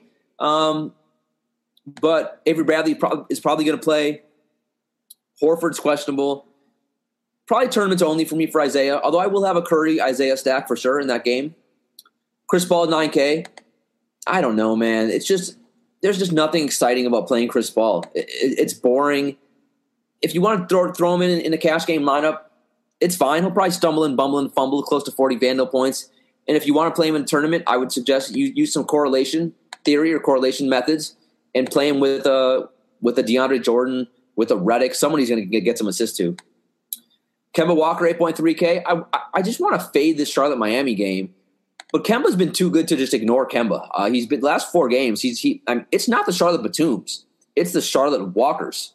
But Avery Bradley is probably going to play. Horford's questionable. Probably tournaments only for me for Isaiah, although I will have a Curry-Isaiah stack for sure in that game. Chris Paul, 9K. I don't know, man. There's just nothing exciting about playing Chris Paul. It's boring. If you want to throw him in a cash game lineup, it's fine. He'll probably stumble and bumble and fumble close to 40 FanDuel points. And if you want to play him in a tournament, I would suggest you use some correlation theory or correlation methods and play him with a DeAndre Jordan, with a Redick, someone he's going to get some assists to. Kemba Walker, 8.3K. I just want to fade this Charlotte-Miami game. But Kemba's been too good to just ignore Kemba. He's been last 4 games. It's not the Charlotte Batums. It's the Charlotte Walkers.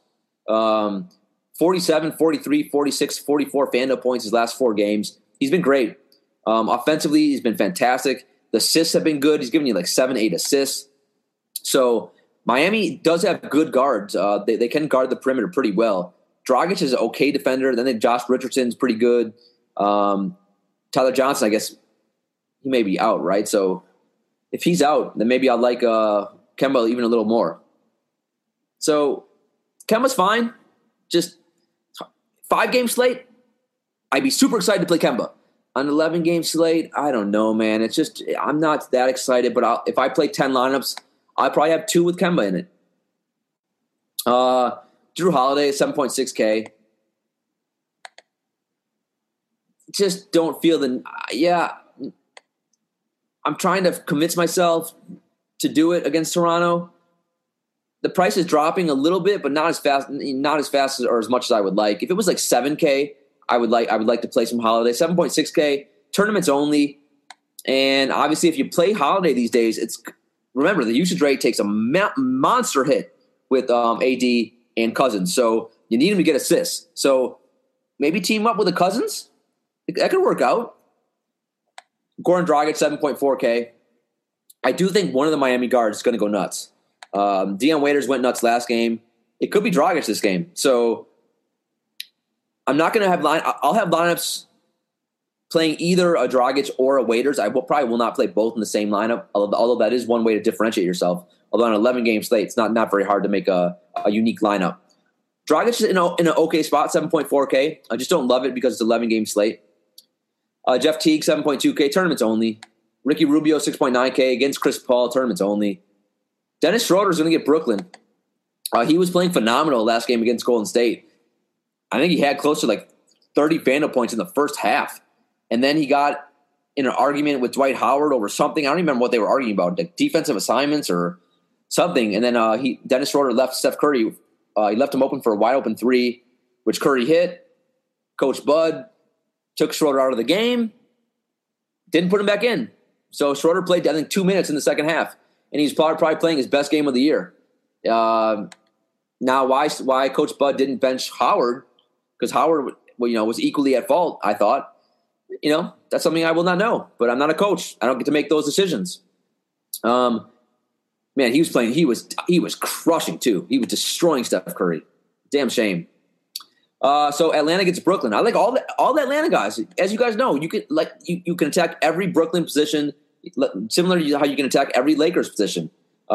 47, 43, 46, 44 FanDuel points his last 4 games. He's been great. Offensively, he's been fantastic. The assists have been good. He's given you like 7, 8 assists. So Miami does have good guards. They can guard the perimeter pretty well. Dragic is an okay defender. Then Josh Richardson's pretty good. Tyler Johnson, I guess, he may be out, right? So if he's out, then maybe I'll like Kemba even a little more. So Kemba's fine. Just 5-game slate, I'd be super excited to play Kemba. On an 11-game slate, I don't know, man. It's just I'm not that excited, but if I play 10 lineups, I'll probably have 2 with Kemba in it. Drew Holiday, 7.6K. Just don't feel I'm trying to convince myself to do it against Toronto. The price is dropping a little bit, but not as fast or as much as I would like. If it was like 7K, I would like to play some Holiday. 7.6K, tournaments only. And obviously, if you play Holiday these days, remember the usage rate takes a monster hit with AD and Cousins. So you need him to get assists. So maybe team up with the Cousins. That could work out. Goran Dragic, 7.4K. I do think one of the Miami guards is going to go nuts. Dion Waiters went nuts last game. It could be Dragic this game. So I'm not going to have I'll have lineups playing either a Dragic or a Waiters. I probably will not play both in the same lineup, although that is one way to differentiate yourself. Although on an 11-game slate, it's not very hard to make a unique lineup. Dragic is in an okay spot, 7.4K. I just don't love it because it's an 11-game slate. Jeff Teague, 7.2K, tournaments only. Ricky Rubio, 6.9K, against Chris Paul, tournaments only. Dennis Schroeder is going to get Brooklyn. He was playing phenomenal last game against Golden State. I think he had close to like 30 Vandal points in the first half. And then he got in an argument with Dwight Howard over something. I don't even remember what they were arguing about, like defensive assignments or something. And then Dennis Schroeder left Steph Curry. He left him open for a wide open three, which Curry hit. Coach Bud took Schroeder out of the game, didn't put him back in. So Schroeder played, I think, 2 minutes in the second half, and he's probably playing his best game of the year. Now, why Coach Bud didn't bench Howard? Because Howard, was equally at fault. I thought, that's something I will not know. But I'm not a coach. I don't get to make those decisions. Man, he was playing. He was crushing too. He was destroying Steph Curry. Damn shame. So Atlanta gets Brooklyn. I like all the Atlanta guys. As you guys know, you can attack every Brooklyn position, similar to how you can attack every Lakers position.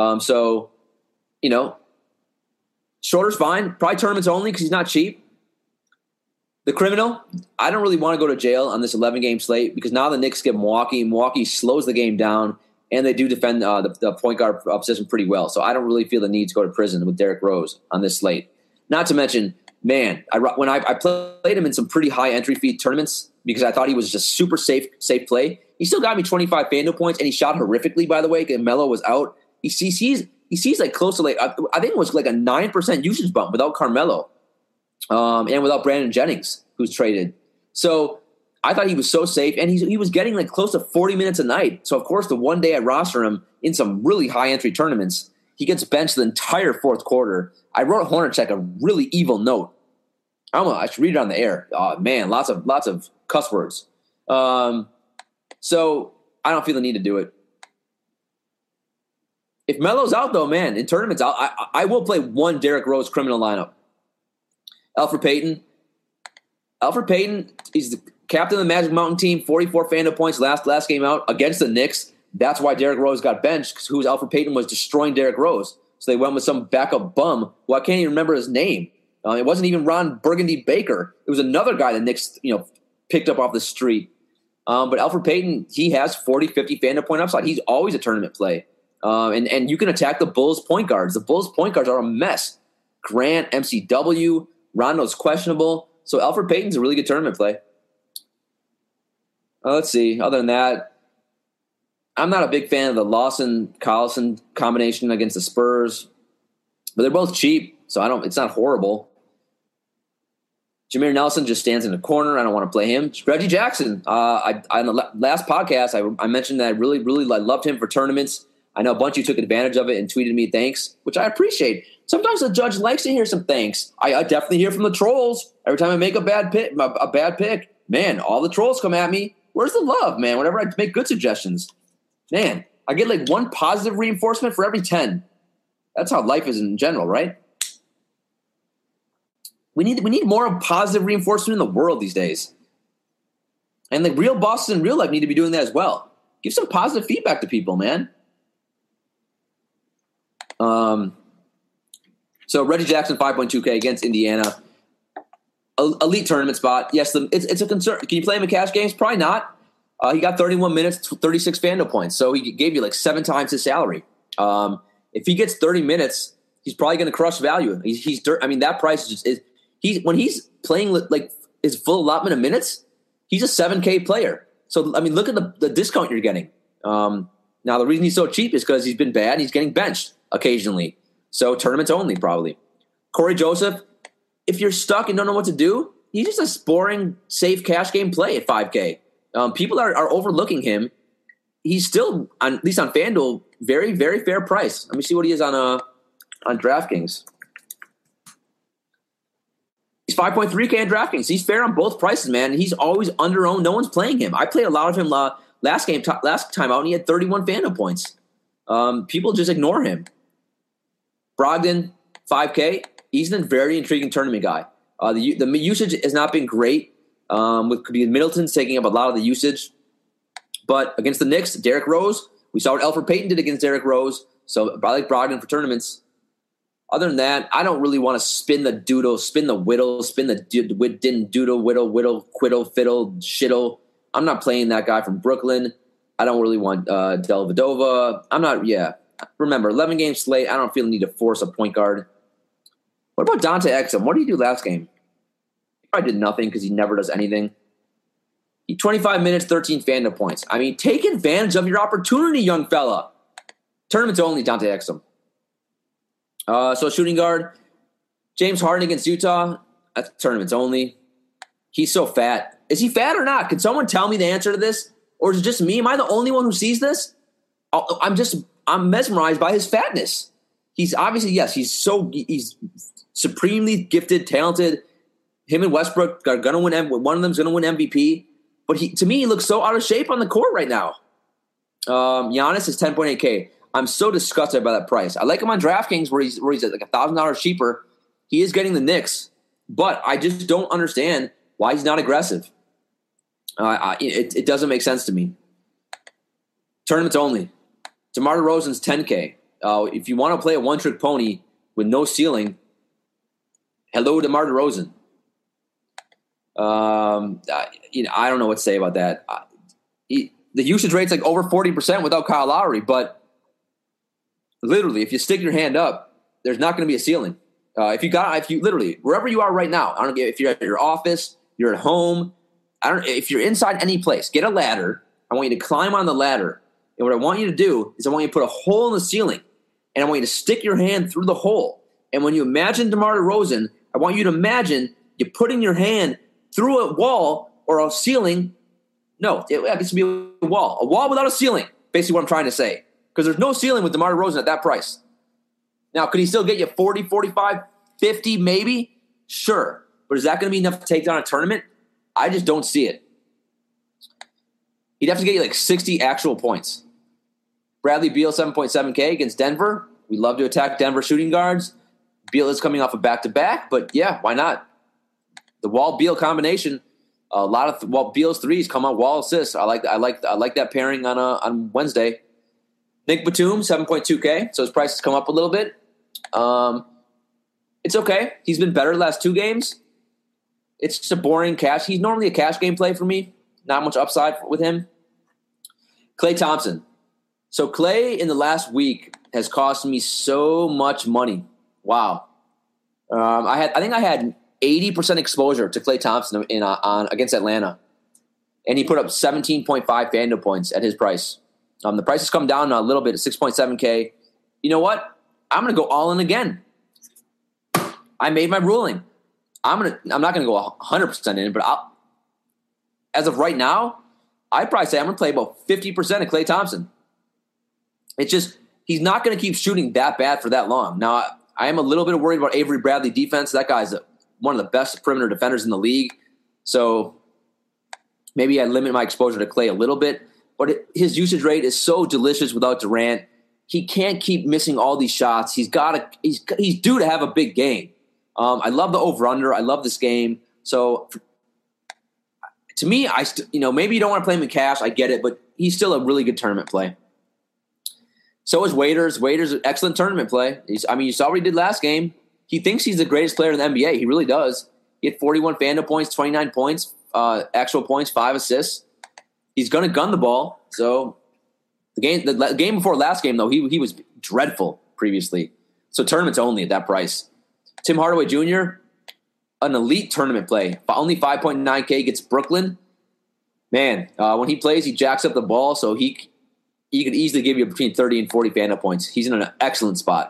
Schroeder's fine. Probably tournaments only because he's not cheap. The criminal, I don't really want to go to jail on this 11-game slate because now the Knicks get Milwaukee. Milwaukee slows the game down, and they do defend the point guard position pretty well. So I don't really feel the need to go to prison with Derrick Rose on this slate. Not to mention, man, when I played him in some pretty high entry fee tournaments because I thought he was just super safe play. He still got me 25 FanDuel points, and he shot horrifically, by the way, because Melo was out. He sees like close to like I think it was like a 9% usage bump without Carmelo. And without Brandon Jennings, who's traded. So I thought he was so safe, and he was getting like close to 40 minutes a night. So, of course, the one day I roster him in some really high-entry tournaments, he gets benched the entire fourth quarter. I wrote Hornacek a really evil note. I should read it on the air. Oh, man, lots of cuss words. So I don't feel the need to do it. If Melo's out, though, man, in tournaments, I will play one Derrick Rose criminal lineup. Elfrid Payton, he's the captain of the Magic Mountain team, 44 FanDuel points last game out against the Knicks. That's why Derrick Rose got benched, because Elfrid Payton was destroying Derrick Rose. So they went with some backup bum who I can't even remember his name. It wasn't even Ron Burgundy Baker. It was another guy the Knicks picked up off the street. But Elfrid Payton, he has 40, 50 FanDuel point upside. He's always a tournament play. And you can attack the Bulls point guards. The Bulls point guards are a mess. Grant, MCW, Rondo's questionable. So Elfrid Payton's a really good tournament play. Let's see. Other than that, I'm not a big fan of the Lawson-Collison combination against the Spurs. But they're both cheap, so it's not horrible. Jameer Nelson just stands in the corner. I don't want to play him. Reggie Jackson. On the last podcast, I mentioned that I really, really loved him for tournaments. I know a bunch of you took advantage of it and tweeted me thanks, which I appreciate. Sometimes the judge likes to hear some thanks. I definitely hear from the trolls every time I make a bad pick. Man, all the trolls come at me. Where's the love, man? Whenever I make good suggestions, man, I get like one positive reinforcement for every 10. That's how life is in general, right? We need more positive reinforcement in the world these days, and like real bosses in real life need to be doing that as well. Give some positive feedback to people, man. So Reggie Jackson 5.2K against Indiana, elite tournament spot. Yes, it's a concern. Can you play him in cash games? Probably not. He got 31 minutes, 36 FanDuel points, so he gave you like 7 times his salary. If he gets 30 minutes, he's probably going to crush value. That price is when he's playing like his full allotment of minutes, he's a 7K player. So look at the discount you're getting. Now the reason he's so cheap is because he's been bad and he's getting benched occasionally. So tournaments only, probably. Corey Joseph, if you're stuck and don't know what to do, he's just a boring, safe cash game play at 5K. People are overlooking him. He's still, at least on FanDuel, very, very fair price. Let me see what he is on DraftKings. He's 5.3K on DraftKings. He's fair on both prices, man. He's always under-owned. No one's playing him. I played a lot of him last time out, and he had 31 FanDuel points. People just ignore him. Brogdon, 5K. He's a very intriguing tournament guy. The usage has not been great. With Middleton's taking up a lot of the usage. But against the Knicks, Derrick Rose, we saw what Elfrid Payton did against Derrick Rose. So I like Brogdon for tournaments. Other than that, I don't really want to spin the doodle, spin the whittle, spin the doodle, whittle, quiddle, fiddle, shittle. I'm not playing that guy from Brooklyn. I don't really want Dellavedova. Remember, 11-game slate. I don't feel the need to force a point guard. What about Dante Exum? What did he do last game? He probably did nothing because he never does anything. He 25 minutes, 13 FanDuel points. I mean, take advantage of your opportunity, young fella. Tournaments only, Dante Exum. So shooting guard, James Harden against Utah. That's tournaments only. He's so fat. Is he fat or not? Can someone tell me the answer to this? Or is it just me? Am I the only one who sees this? I'm mesmerized by his fatness. He's obviously, yes, he's supremely gifted, talented. Him and Westbrook are going to win. One of them's going to win MVP. But to me, he looks so out of shape on the court right now. Giannis is 10.8K. I'm so disgusted by that price. I like him on DraftKings where he's at like $1,000 cheaper. He is getting the Knicks, but I just don't understand why he's not aggressive. It doesn't make sense to me. Tournaments only. DeMar DeRozan's 10K. If you want to play a one-trick pony with no ceiling, hello, DeMar DeRozan. I don't know what to say about that. The usage rate's like over 40% without Kyle Lowry, but literally, if you stick your hand up, there's not going to be a ceiling. If you literally wherever you are right now, I don't care if you're at your office, you're at home. If you're inside any place, get a ladder. I want you to climb on the ladder, and what I want you to do is I want you to put a hole in the ceiling, and I want you to stick your hand through the hole. And when you imagine DeMar DeRozan, I want you to imagine you putting your hand through a wall or a ceiling. No, it has to be a wall without a ceiling. Basically, what I'm trying to say, because there's no ceiling with DeMar DeRozan at that price. Now, could he still get you 40, 45, 50 maybe? Sure. But is that going to be enough to take down a tournament? I just don't see it. He'd have to get you like 60 actual points. Bradley Beal, 7.7K against Denver. We love to attack Denver shooting guards. Beal is coming off a back-to-back, but yeah, why not? The Wall-Beal combination, a lot of Beal's threes come on Wall assists. I like that pairing on Wednesday. Nick Batum, 7.2K, so his price has come up a little bit. It's okay. He's been better the last 2 games. It's just a boring cash. He's normally a cash game play for me. Not much upside with him. Klay Thompson. So Klay in the last week has cost me so much money. Wow. I think I had 80% exposure to Klay Thompson against Atlanta, and he put up 17.5 FanDuel points at his price. The price has come down a little bit at 6.7K. You know what? I'm going to go all in again. I made my ruling. I'm not going to go 100% in, but as of right now, I'd probably say I'm going to play about 50% of Klay Thompson. It's just he's not going to keep shooting that bad for that long. Now, I am a little bit worried about Avery Bradley defense. That guy's one of the best perimeter defenders in the league. So maybe I limit my exposure to Klay a little bit. But his usage rate is so delicious without Durant. He can't keep missing all these shots. He's due to have a big game. I love the over-under. I love this game. So to me, maybe you don't want to play him in cash. I get it, but he's still a really good tournament play. So is Waiters. Waiters an excellent tournament play. You saw what he did last game. He thinks he's the greatest player in the NBA. He really does. He had 41 FanDuel points, 29 points, actual points, 5 assists. He's going to gun the ball. So the game before last game, though, he was dreadful previously. So tournaments only at that price. Tim Hardaway Jr., an elite tournament play. Only 5.9K gets Brooklyn. Man, when he plays, he jacks up the ball, so he could easily give you between 30 and 40 FanDuel points. He's in an excellent spot.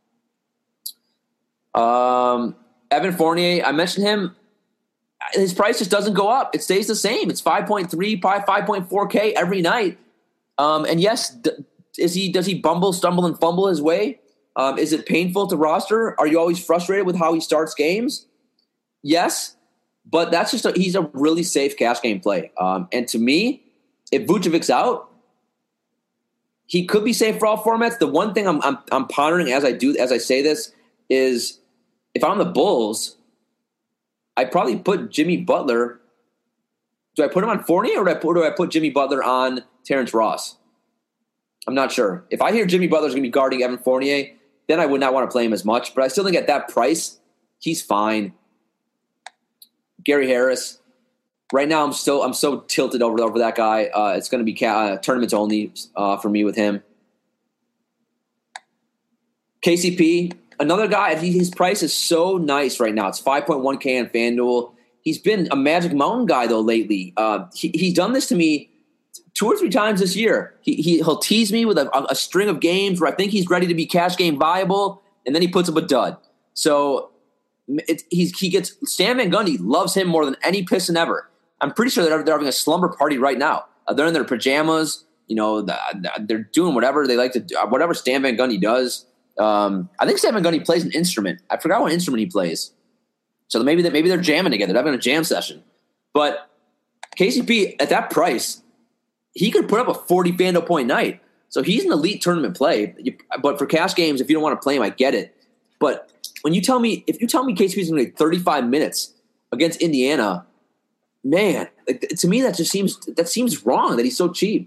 Evan Fournier, I mentioned him. His price just doesn't go up. It stays the same. It's 5.3, 5.4K every night. And yes, does he stumble, and fumble his way? Is it painful to roster? Are you always frustrated with how he starts games? Yes, but that's he's a really safe cash game play. And to me, if Vucevic's out, he could be safe for all formats. The one thing I'm pondering as I say this is, if I'm the Bulls, I probably put Jimmy Butler. Do I put him on Fournier or do I put Jimmy Butler on Terrence Ross? I'm not sure. If I hear Jimmy Butler's going to be guarding Evan Fournier, then I would not want to play him as much. But I still think at that price, he's fine. Gary Harris. Right now, I'm so tilted over that guy. It's going to be tournaments only for me with him. KCP, another guy, his price is so nice right now. It's 5.1K on FanDuel. He's been a Magic Mountain guy, though, lately. He's done this to me 2 or 3 times this year. He'll tease me with a string of games where I think he's ready to be cash game viable, and then he puts up a dud. So he gets – Stan Van Gundy loves him more than any Piston ever. I'm pretty sure they're having a slumber party right now. They're in their pajamas. They're doing whatever they like to do, whatever Stan Van Gundy does. I think Stan Van Gundy plays an instrument. I forgot what instrument he plays. So maybe they're jamming together. They're having a jam session. But KCP, at that price, he could put up a 40 FanDuel point night. So he's an elite tournament play. But for cash games, if you don't want to play him, I get it. But if you tell me KCP's going to get 35 minutes against Indiana, man, to me that seems wrong that he's so cheap.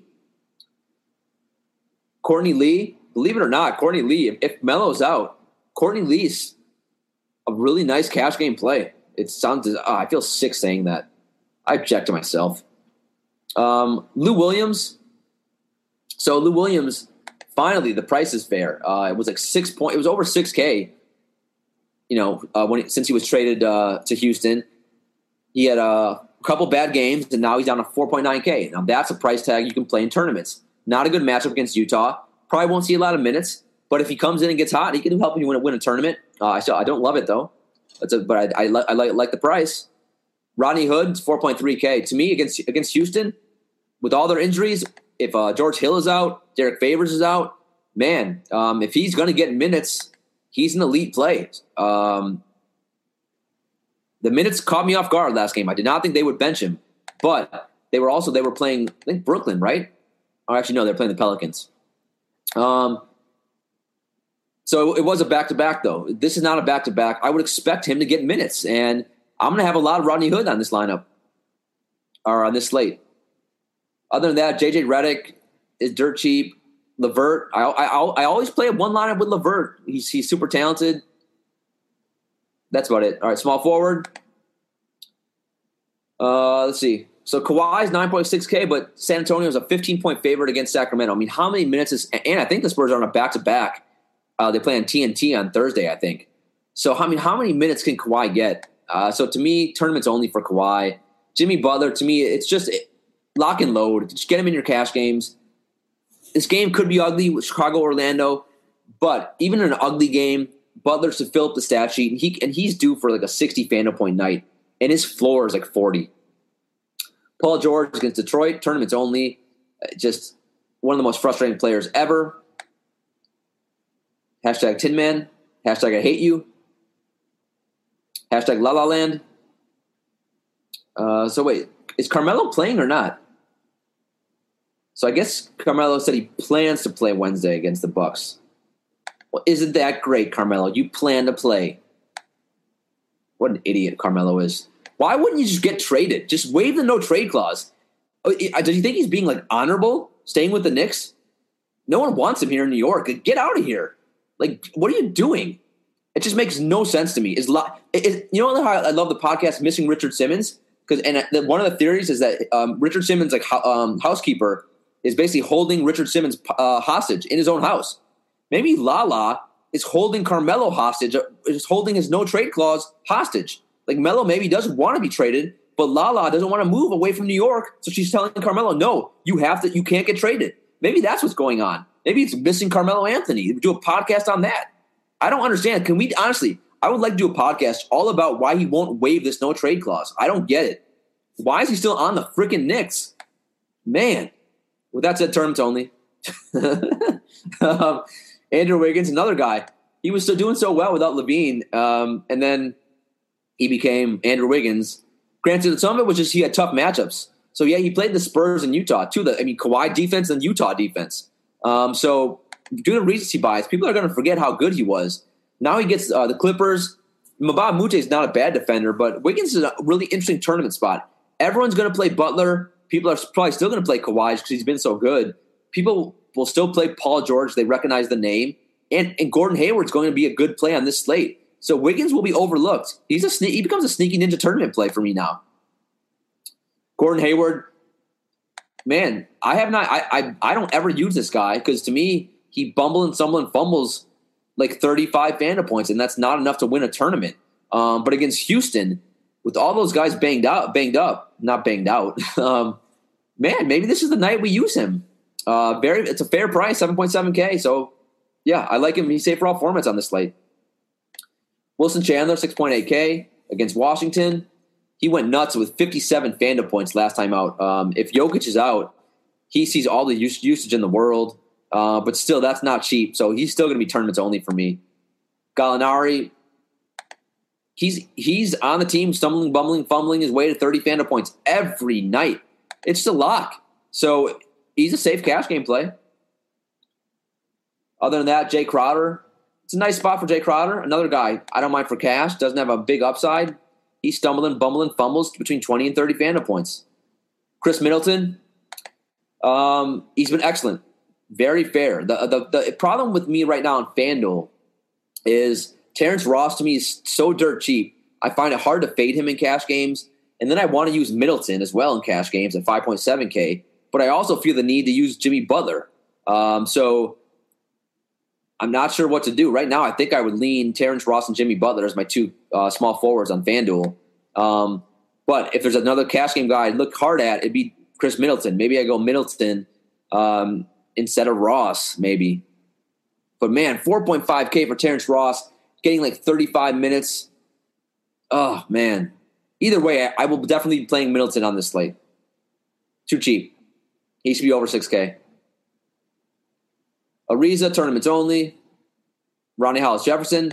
Courtney Lee, believe it or not, Courtney Lee, if Melo's out, Courtney Lee's a really nice cash game play. It sounds I feel sick saying that. I object to myself. Lou Williams. So Lou Williams, finally, the price is fair. It was like it was over 6K. Since he was traded to Houston, he had a couple bad games, and now he's down to 4.9K. Now that's a price tag you can play in tournaments. Not a good matchup against Utah. Probably won't see a lot of minutes, but if he comes in and gets hot, he can help you win a tournament. I don't love it though, but I like the price. Rodney Hood, 4.3K. To me, against Houston, with all their injuries, if George Hill is out, Derek Favors is out, man, if he's going to get minutes, he's an elite play. The minutes caught me off guard last game. I did not think they would bench him, but they were playing, I think, Brooklyn, right? Oh, actually, no, they're playing the Pelicans. So it was a back-to-back, though. This is not a back-to-back. I would expect him to get minutes, and I'm going to have a lot of Rodney Hood on this lineup or on this slate. Other than that, J.J. Redick is dirt cheap. LeVert, I always play one lineup with LeVert. He's super talented. That's about it. All right, small forward. Let's see. So Kawhi's 9.6K, but San Antonio is a 15-point favorite against Sacramento. I mean, how many minutes is – and I think the Spurs are on a back-to-back. They play on TNT on Thursday, I think. So, how many minutes can Kawhi get? So, to me, tournaments only for Kawhi. Jimmy Butler, to me, it's just lock and load. Just get him in your cash games. This game could be ugly with Chicago-Orlando, but even in an ugly game, Butler should fill up the stat sheet, and he's due for like a 60 FanDuel point night, and his floor is like 40. Paul George against Detroit, tournaments only. Just one of the most frustrating players ever. Hashtag Tin Man. Hashtag I hate you. Hashtag La La Land. So wait, is Carmelo playing or not? So I guess Carmelo said he plans to play Wednesday against the Bucks. Well, isn't that great, Carmelo? You plan to play. What an idiot Carmelo is. Why wouldn't you just get traded? Just waive the no-trade clause. Does he think he's being, like, honorable, staying with the Knicks? No one wants him here in New York. Get out of here. Like, what are you doing? It just makes no sense to me. You know how I love the podcast Missing Richard Simmons? One of the theories is that Richard Simmons, like housekeeper, is basically holding Richard Simmons hostage in his own house. Maybe Lala is holding Carmelo hostage, is holding his no-trade clause hostage. Like, Melo maybe doesn't want to be traded, but Lala doesn't want to move away from New York, so she's telling Carmelo, no, you can't get traded. Maybe that's what's going on. Maybe it's missing Carmelo Anthony. Do a podcast on that. I don't understand. I would like to do a podcast all about why he won't waive this no-trade clause. I don't get it. Why is he still on the freaking Knicks? Man. With that said, tournaments only. Andrew Wiggins, another guy. He was still doing so well without Levine, and then he became Andrew Wiggins. Granted, some of it was just he had tough matchups. So, yeah, he played the Spurs in Utah, too. Kawhi defense and Utah defense. So, due to recency bias, people are going to forget how good he was. Now he gets the Clippers. Mbah a Moute is not a bad defender, but Wiggins is a really interesting tournament spot. Everyone's going to play Butler. People are probably still going to play Kawhi because he's been so good. People will still play Paul George. They recognize the name. And Gordon Hayward's going to be a good play on this slate. So Wiggins will be overlooked. He becomes a sneaky ninja tournament play for me now. Gordon Hayward, man, I don't ever use this guy because to me, he bumble and stumble and fumbles like 35 Fanta points, and that's not enough to win a tournament. But against Houston, with all those guys not banged out, man, maybe this is the night we use him. It's a fair price, 7.7K. So, yeah, I like him. He's safe for all formats on this slate. Wilson Chandler, 6.8K against Washington. He went nuts with 57 Fanta points last time out. If Jokic is out, he sees all the usage in the world. But still, that's not cheap. So he's still going to be tournaments only for me. Gallinari, he's on the team, stumbling, bumbling, fumbling his way to 30 Fanta points every night. It's just a lock. So he's a safe cash game play. Other than that, Jay Crowder. It's a nice spot for Jay Crowder. Another guy I don't mind for cash. Doesn't have a big upside. He's stumbling, bumbling, fumbles between 20 and 30 Fanta points. Chris Middleton. He's been excellent. Very fair. The problem with me right now on FanDuel is Terrence Ross to me is so dirt cheap. I find it hard to fade him in cash games. And then I want to use Middleton as well in cash games at 5.7K. But I also feel the need to use Jimmy Butler. So I'm not sure what to do. Right now, I think I would lean Terrence Ross and Jimmy Butler as my two small forwards on FanDuel. But if there's another cash game guy I'd look hard at, it'd be Chris Middleton. Maybe I go Middleton instead of Ross, maybe. But, man, 4.5K for Terrence Ross, getting like 35 minutes. Oh, man. Either way, I will definitely be playing Middleton on this slate. Too cheap. He should be over 6K. Ariza, tournaments only. Ronnie Hollis Jefferson.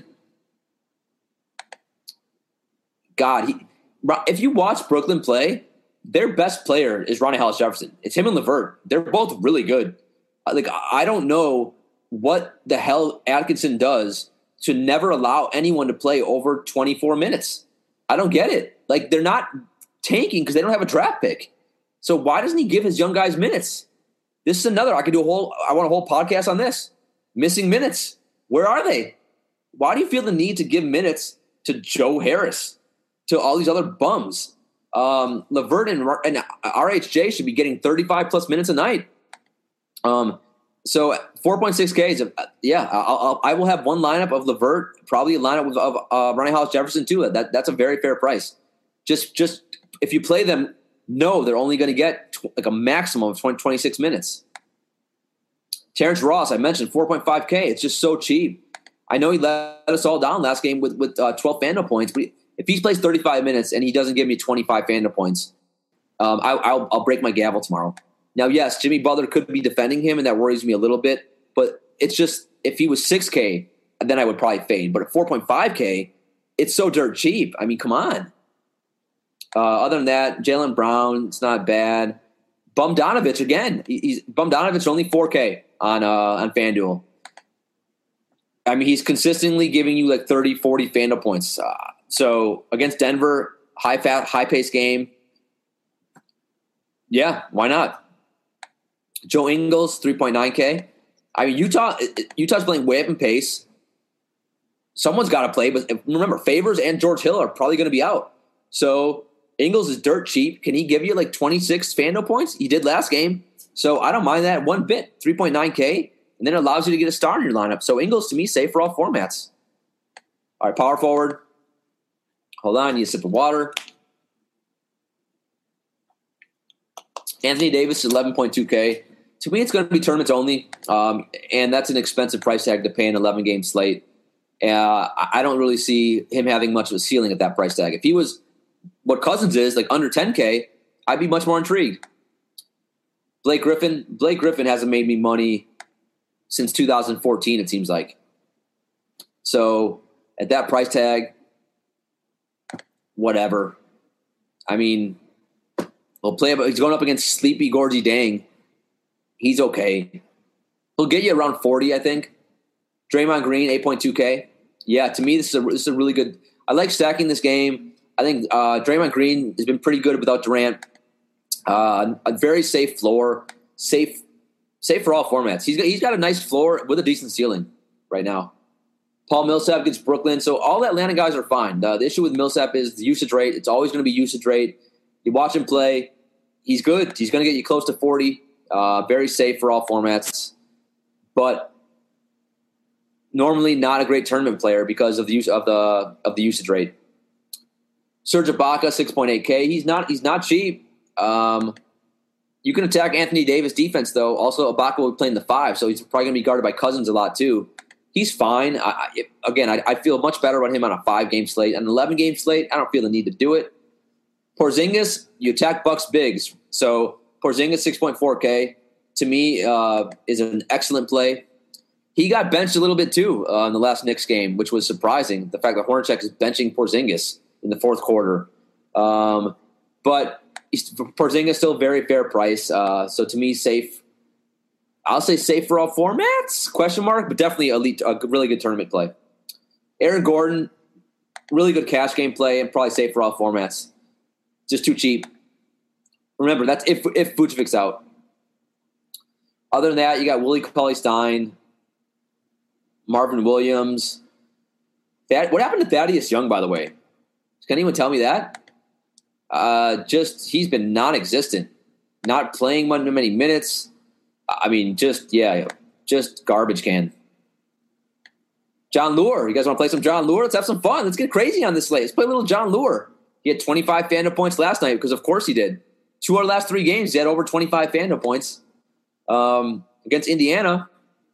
God, if you watch Brooklyn play, their best player is Ronnie Hollis Jefferson. It's him and LeVert. They're both really good. Like, I don't know what the hell Atkinson does to never allow anyone to play over 24 minutes. I don't get it. Like, they're not tanking because they don't have a draft pick. So why doesn't he give his young guys minutes? This is another. I want a whole podcast on this. Missing minutes. Where are they? Why do you feel the need to give minutes to Joe Harris, to all these other bums? LeVert and RHJ should be getting 35 plus minutes a night. So 4.6K is, I will have one lineup of LeVert, probably a lineup of Ronnie Hollis Jefferson too. That's a very fair price. Just if you play them, no, they're only going to get like a maximum of 26 minutes. Terrence Ross, I mentioned 4.5K. It's just so cheap. I know he let us all down last game with 12 Fanta points, but if he plays 35 minutes and he doesn't give me 25 Fanta points, I'll break my gavel tomorrow. Now, yes, Jimmy Butler could be defending him, and that worries me a little bit. But it's just, if he was 6K, then I would probably fade. But at 4.5K, it's so dirt cheap. I mean, come on. Other than that, Jaylen Brown, it's not bad. Bogdanovic, again. Bogdanovic only 4K on FanDuel. I mean, he's consistently giving you like 30, 40 Fanta points. So against Denver, high-paced game. Yeah, why not? Joe Ingles, 3.9K. I mean, Utah's playing way up in pace. Someone's got to play, but remember, Favors and George Hill are probably going to be out. So Ingles is dirt cheap. Can he give you like 26 Fando points? He did last game. So I don't mind that one bit. 3.9K, and then it allows you to get a star in your lineup. So Ingles, to me, safe for all formats. All right, power forward. Hold on, you sip of water. Anthony Davis, 11.2K. To me, it's going to be tournaments only, and that's an expensive price tag to pay an 11-game slate. I don't really see him having much of a ceiling at that price tag. If he was what Cousins is, like under 10K, I'd be much more intrigued. Blake Griffin hasn't made me money since 2014, it seems like. So at that price tag, whatever. I mean, he'll play, but he's going up against Sleepy Gorgie Dang. He's okay. He'll get you around 40, I think. Draymond Green, 8.2K. Yeah, to me, this is a really good. I like stacking this game. I think Draymond Green has been pretty good without Durant. A very safe floor, safe for all formats. He's got a nice floor with a decent ceiling right now. Paul Millsap against Brooklyn. So all the Atlanta guys are fine. The issue with Millsap is the usage rate. It's always going to be usage rate. You watch him play. He's good. He's going to get you close to 40. Very safe for all formats. But normally not a great tournament player because of the use of the usage rate. Serge Ibaka, 6.8K. He's not cheap. You can attack Anthony Davis defense though. Also, Ibaka will be playing the 5, so he's probably going to be guarded by Cousins a lot too. He's fine. I feel much better about him on a 5-game slate. An 11-game slate, I don't feel the need to do it. Porzingis, you attack Bucks bigs. So Porzingis, 6.4K, to me is an excellent play. He got benched a little bit too in the last Knicks game, which was surprising. The fact that Hornacek is benching Porzingis in the fourth quarter. But Porzingis still very fair price. So to me, safe. I'll say safe for all formats, question mark, but definitely a really good tournament play. Aaron Gordon, really good cash game play and probably safe for all formats. Just too cheap. Remember, that's if Vucevic's out. Other than that, you got Willie Cauley-Stein, Marvin Williams. What happened to Thaddeus Young, by the way? Can anyone tell me that? He's been non-existent. Not playing many minutes. I mean, just garbage can. John Lure. You guys want to play some John Lure? Let's have some fun. Let's get crazy on this slate. Let's play a little John Lure. He had 25 FanDuel points last night because, of course, he did. 2 out of the last 3 games, he had over 25 FanDuel points against Indiana.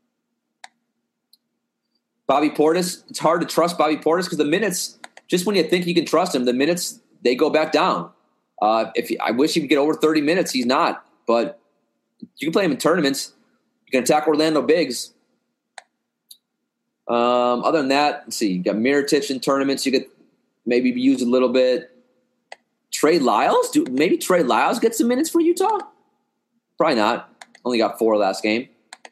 Bobby Portis. It's hard to trust Bobby Portis because the minutes, just when you think you can trust him, the minutes, they go back down. I wish he would get over 30 minutes. He's not. But you can play him in tournaments. You can attack Orlando bigs. Other than that, let's see. You got Mirotic in tournaments. You could maybe use a little bit. Trey Lyles? Maybe Trey Lyles get some minutes for Utah? Probably not. Only got 4 last game.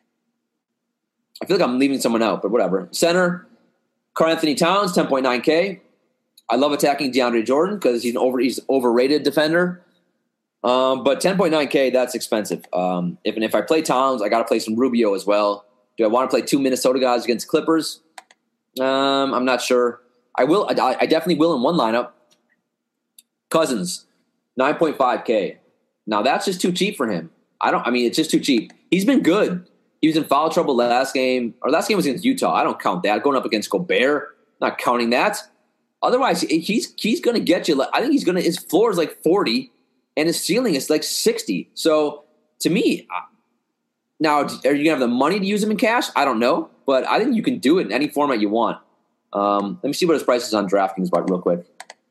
I feel like I'm leaving someone out, but whatever. Center, Karl Anthony Towns, 10.9K. I love attacking DeAndre Jordan because he's an overrated defender. But 10.9K, that's expensive. If I play Towns, I got to play some Rubio as well. Do I want to play 2 Minnesota guys against Clippers? I'm not sure. I will. I definitely will in one lineup. Cousins, 9.5K. Now that's just too cheap for him. It's just too cheap. He's been good. He was in foul trouble last game. Or last game was against Utah. I don't count that. Going up against Gobert, not counting that. Otherwise, he's going to get you. I think his floor is like 40, and his ceiling is like 60. So to me, now are you going to have the money to use him in cash? I don't know, but I think you can do it in any format you want. Let me see what his price is on DraftKings real quick.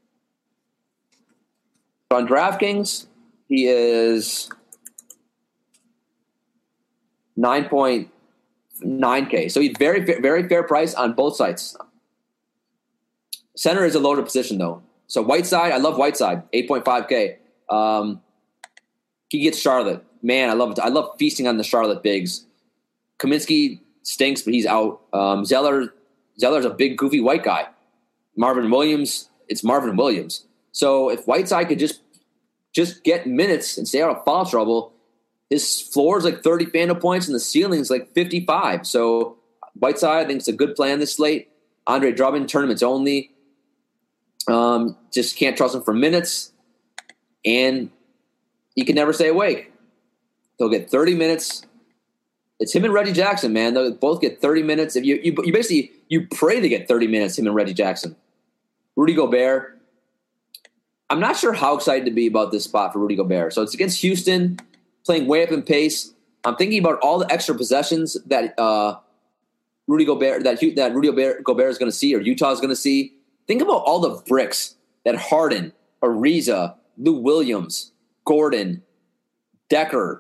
On DraftKings, he is 9.9K. So he's very, very fair price on both sites. Center is a loaded position, though. So Whiteside, I love Whiteside, 8.5K. He gets Charlotte. Man, I love feasting on the Charlotte bigs. Kaminsky stinks, but he's out. Zeller's a big, goofy white guy. Marvin Williams, it's Marvin Williams. So if Whiteside could just get minutes and stay out of foul trouble, his floor is like 30 FanDuel points and the ceiling is like 55. So Whiteside, I think it's a good play on this slate. Andre Drummond, tournaments only. Just can't trust him for minutes. And he can never stay awake. He'll get 30 minutes. It's him and Reggie Jackson, man. They'll both get 30 minutes. If you basically pray to get 30 minutes, him and Reggie Jackson. Rudy Gobert. I'm not sure how excited to be about this spot for Rudy Gobert. So it's against Houston, playing way up in pace. I'm thinking about all the extra possessions that Rudy Gobert is going to see, or Utah is going to see. Think about all the bricks that Harden, Ariza, Lou Williams, Gordon, Decker,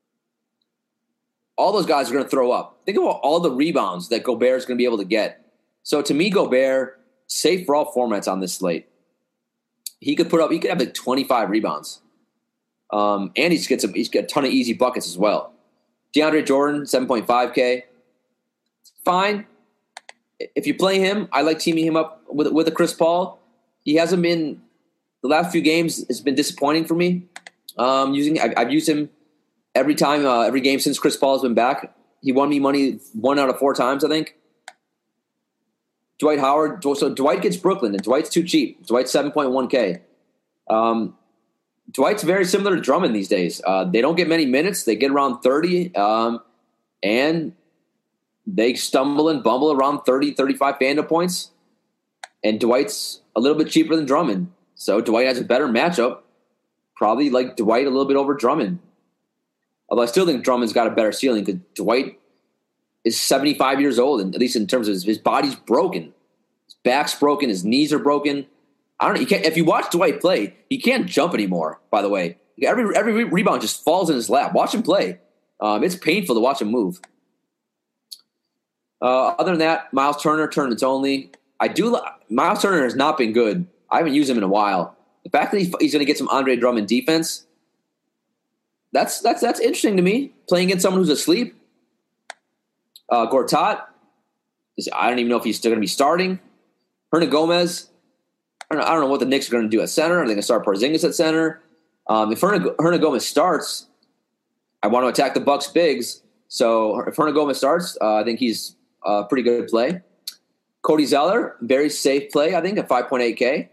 all those guys are going to throw up. Think about all the rebounds that Gobert is going to be able to get. So to me, Gobert, safe for all formats on this slate. He could have like 25 rebounds. And he's got a ton of easy buckets as well. DeAndre Jordan, 7.5K. Fine. If you play him, I like teaming him up with a Chris Paul. He hasn't been the last few games. It's been disappointing for me. I've used him every time, every game since Chris Paul has been back. He won me money 1 out of 4 times, I think. Dwight Howard. So Dwight gets Brooklyn, and Dwight's too cheap. Dwight's 7.1K. Dwight's very similar to Drummond these days. They don't get many minutes. They get around 30. And they stumble and bumble around 30, 35 FanDuel points. And Dwight's a little bit cheaper than Drummond. So Dwight has a better matchup. Probably like Dwight a little bit over Drummond. Although I still think Drummond's got a better ceiling because Dwight is 75 years old, and at least in terms of his body's broken. His back's broken. His knees are broken. I don't know. If you watch Dwight play, he can't jump anymore, by the way. Every rebound just falls in his lap. Watch him play. It's painful to watch him move. Other than that, Miles Turner, tournaments only. Miles Turner has not been good. I haven't used him in a while. The fact that he's going to get some Andre Drummond defense, that's interesting to me. Playing against someone who's asleep. Gortat, I don't even know if he's still going to be starting. Hernangomez, I don't know what the Knicks are going to do at center. Are they going to start Porzingis at center? If Hernangomez starts, I want to attack the Bucks bigs. So if Hernangomez starts, I think he's a pretty good play. Cody Zeller, very safe play, I think, at 5.8K.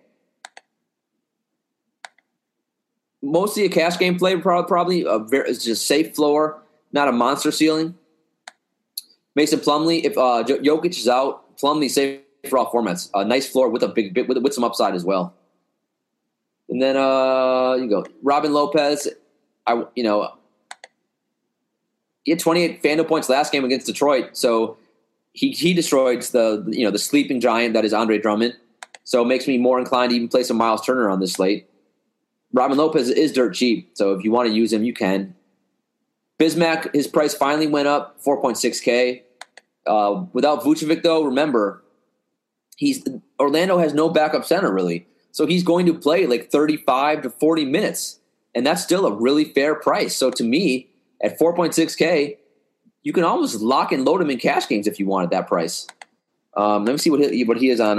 Mostly a cash game play, probably. It's just safe floor, not a monster ceiling. Mason Plumlee, if Jokic is out, Plumlee safe for all formats. A nice floor with with some upside as well. And then you go Robin Lopez. He had 28 FanDuel points last game against Detroit, so he destroyed the sleeping giant that is Andre Drummond. So it makes me more inclined to even play some Miles Turner on this slate. Robin Lopez is dirt cheap, so if you want to use him, you can. Bismack, his price finally went up, 4.6K. Without Vucevic, though, remember, Orlando has no backup center, really. So he's going to play like 35 to 40 minutes, and that's still a really fair price. So to me, at 4.6K, you can almost lock and load him in cash games if you want at that price. Let me see what he is on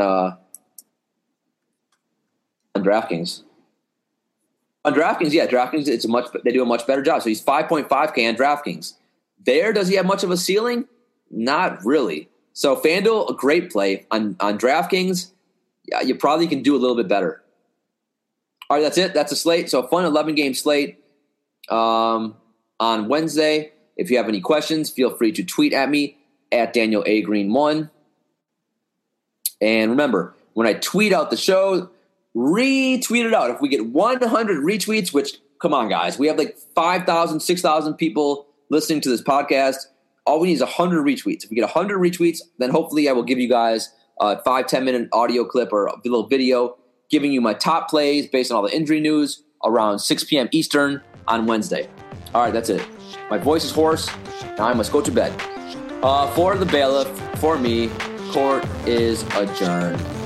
DraftKings. On DraftKings, DraftKings, they do a much better job. So he's 5.5K on DraftKings. Does he have much of a ceiling? Not really. So FanDuel, a great play. On DraftKings, yeah, you probably can do a little bit better. All right, that's it. That's a slate. So a fun 11-game slate on Wednesday. If you have any questions, feel free to tweet at me at Daniel A. Green 1. And remember, when I tweet out the show, retweet it out. If we get 100 retweets, which, come on, guys, we have like 5,000, 6,000 people listening to this podcast. All we need is 100 retweets. If we get 100 retweets, then hopefully I will give you guys a 5-10 minute audio clip or a little video giving you my top plays based on all the injury news around 6 p.m. Eastern on Wednesday. All right, that's it. My voice is hoarse. Now I must go to bed. For the bailiff, for me, court is adjourned.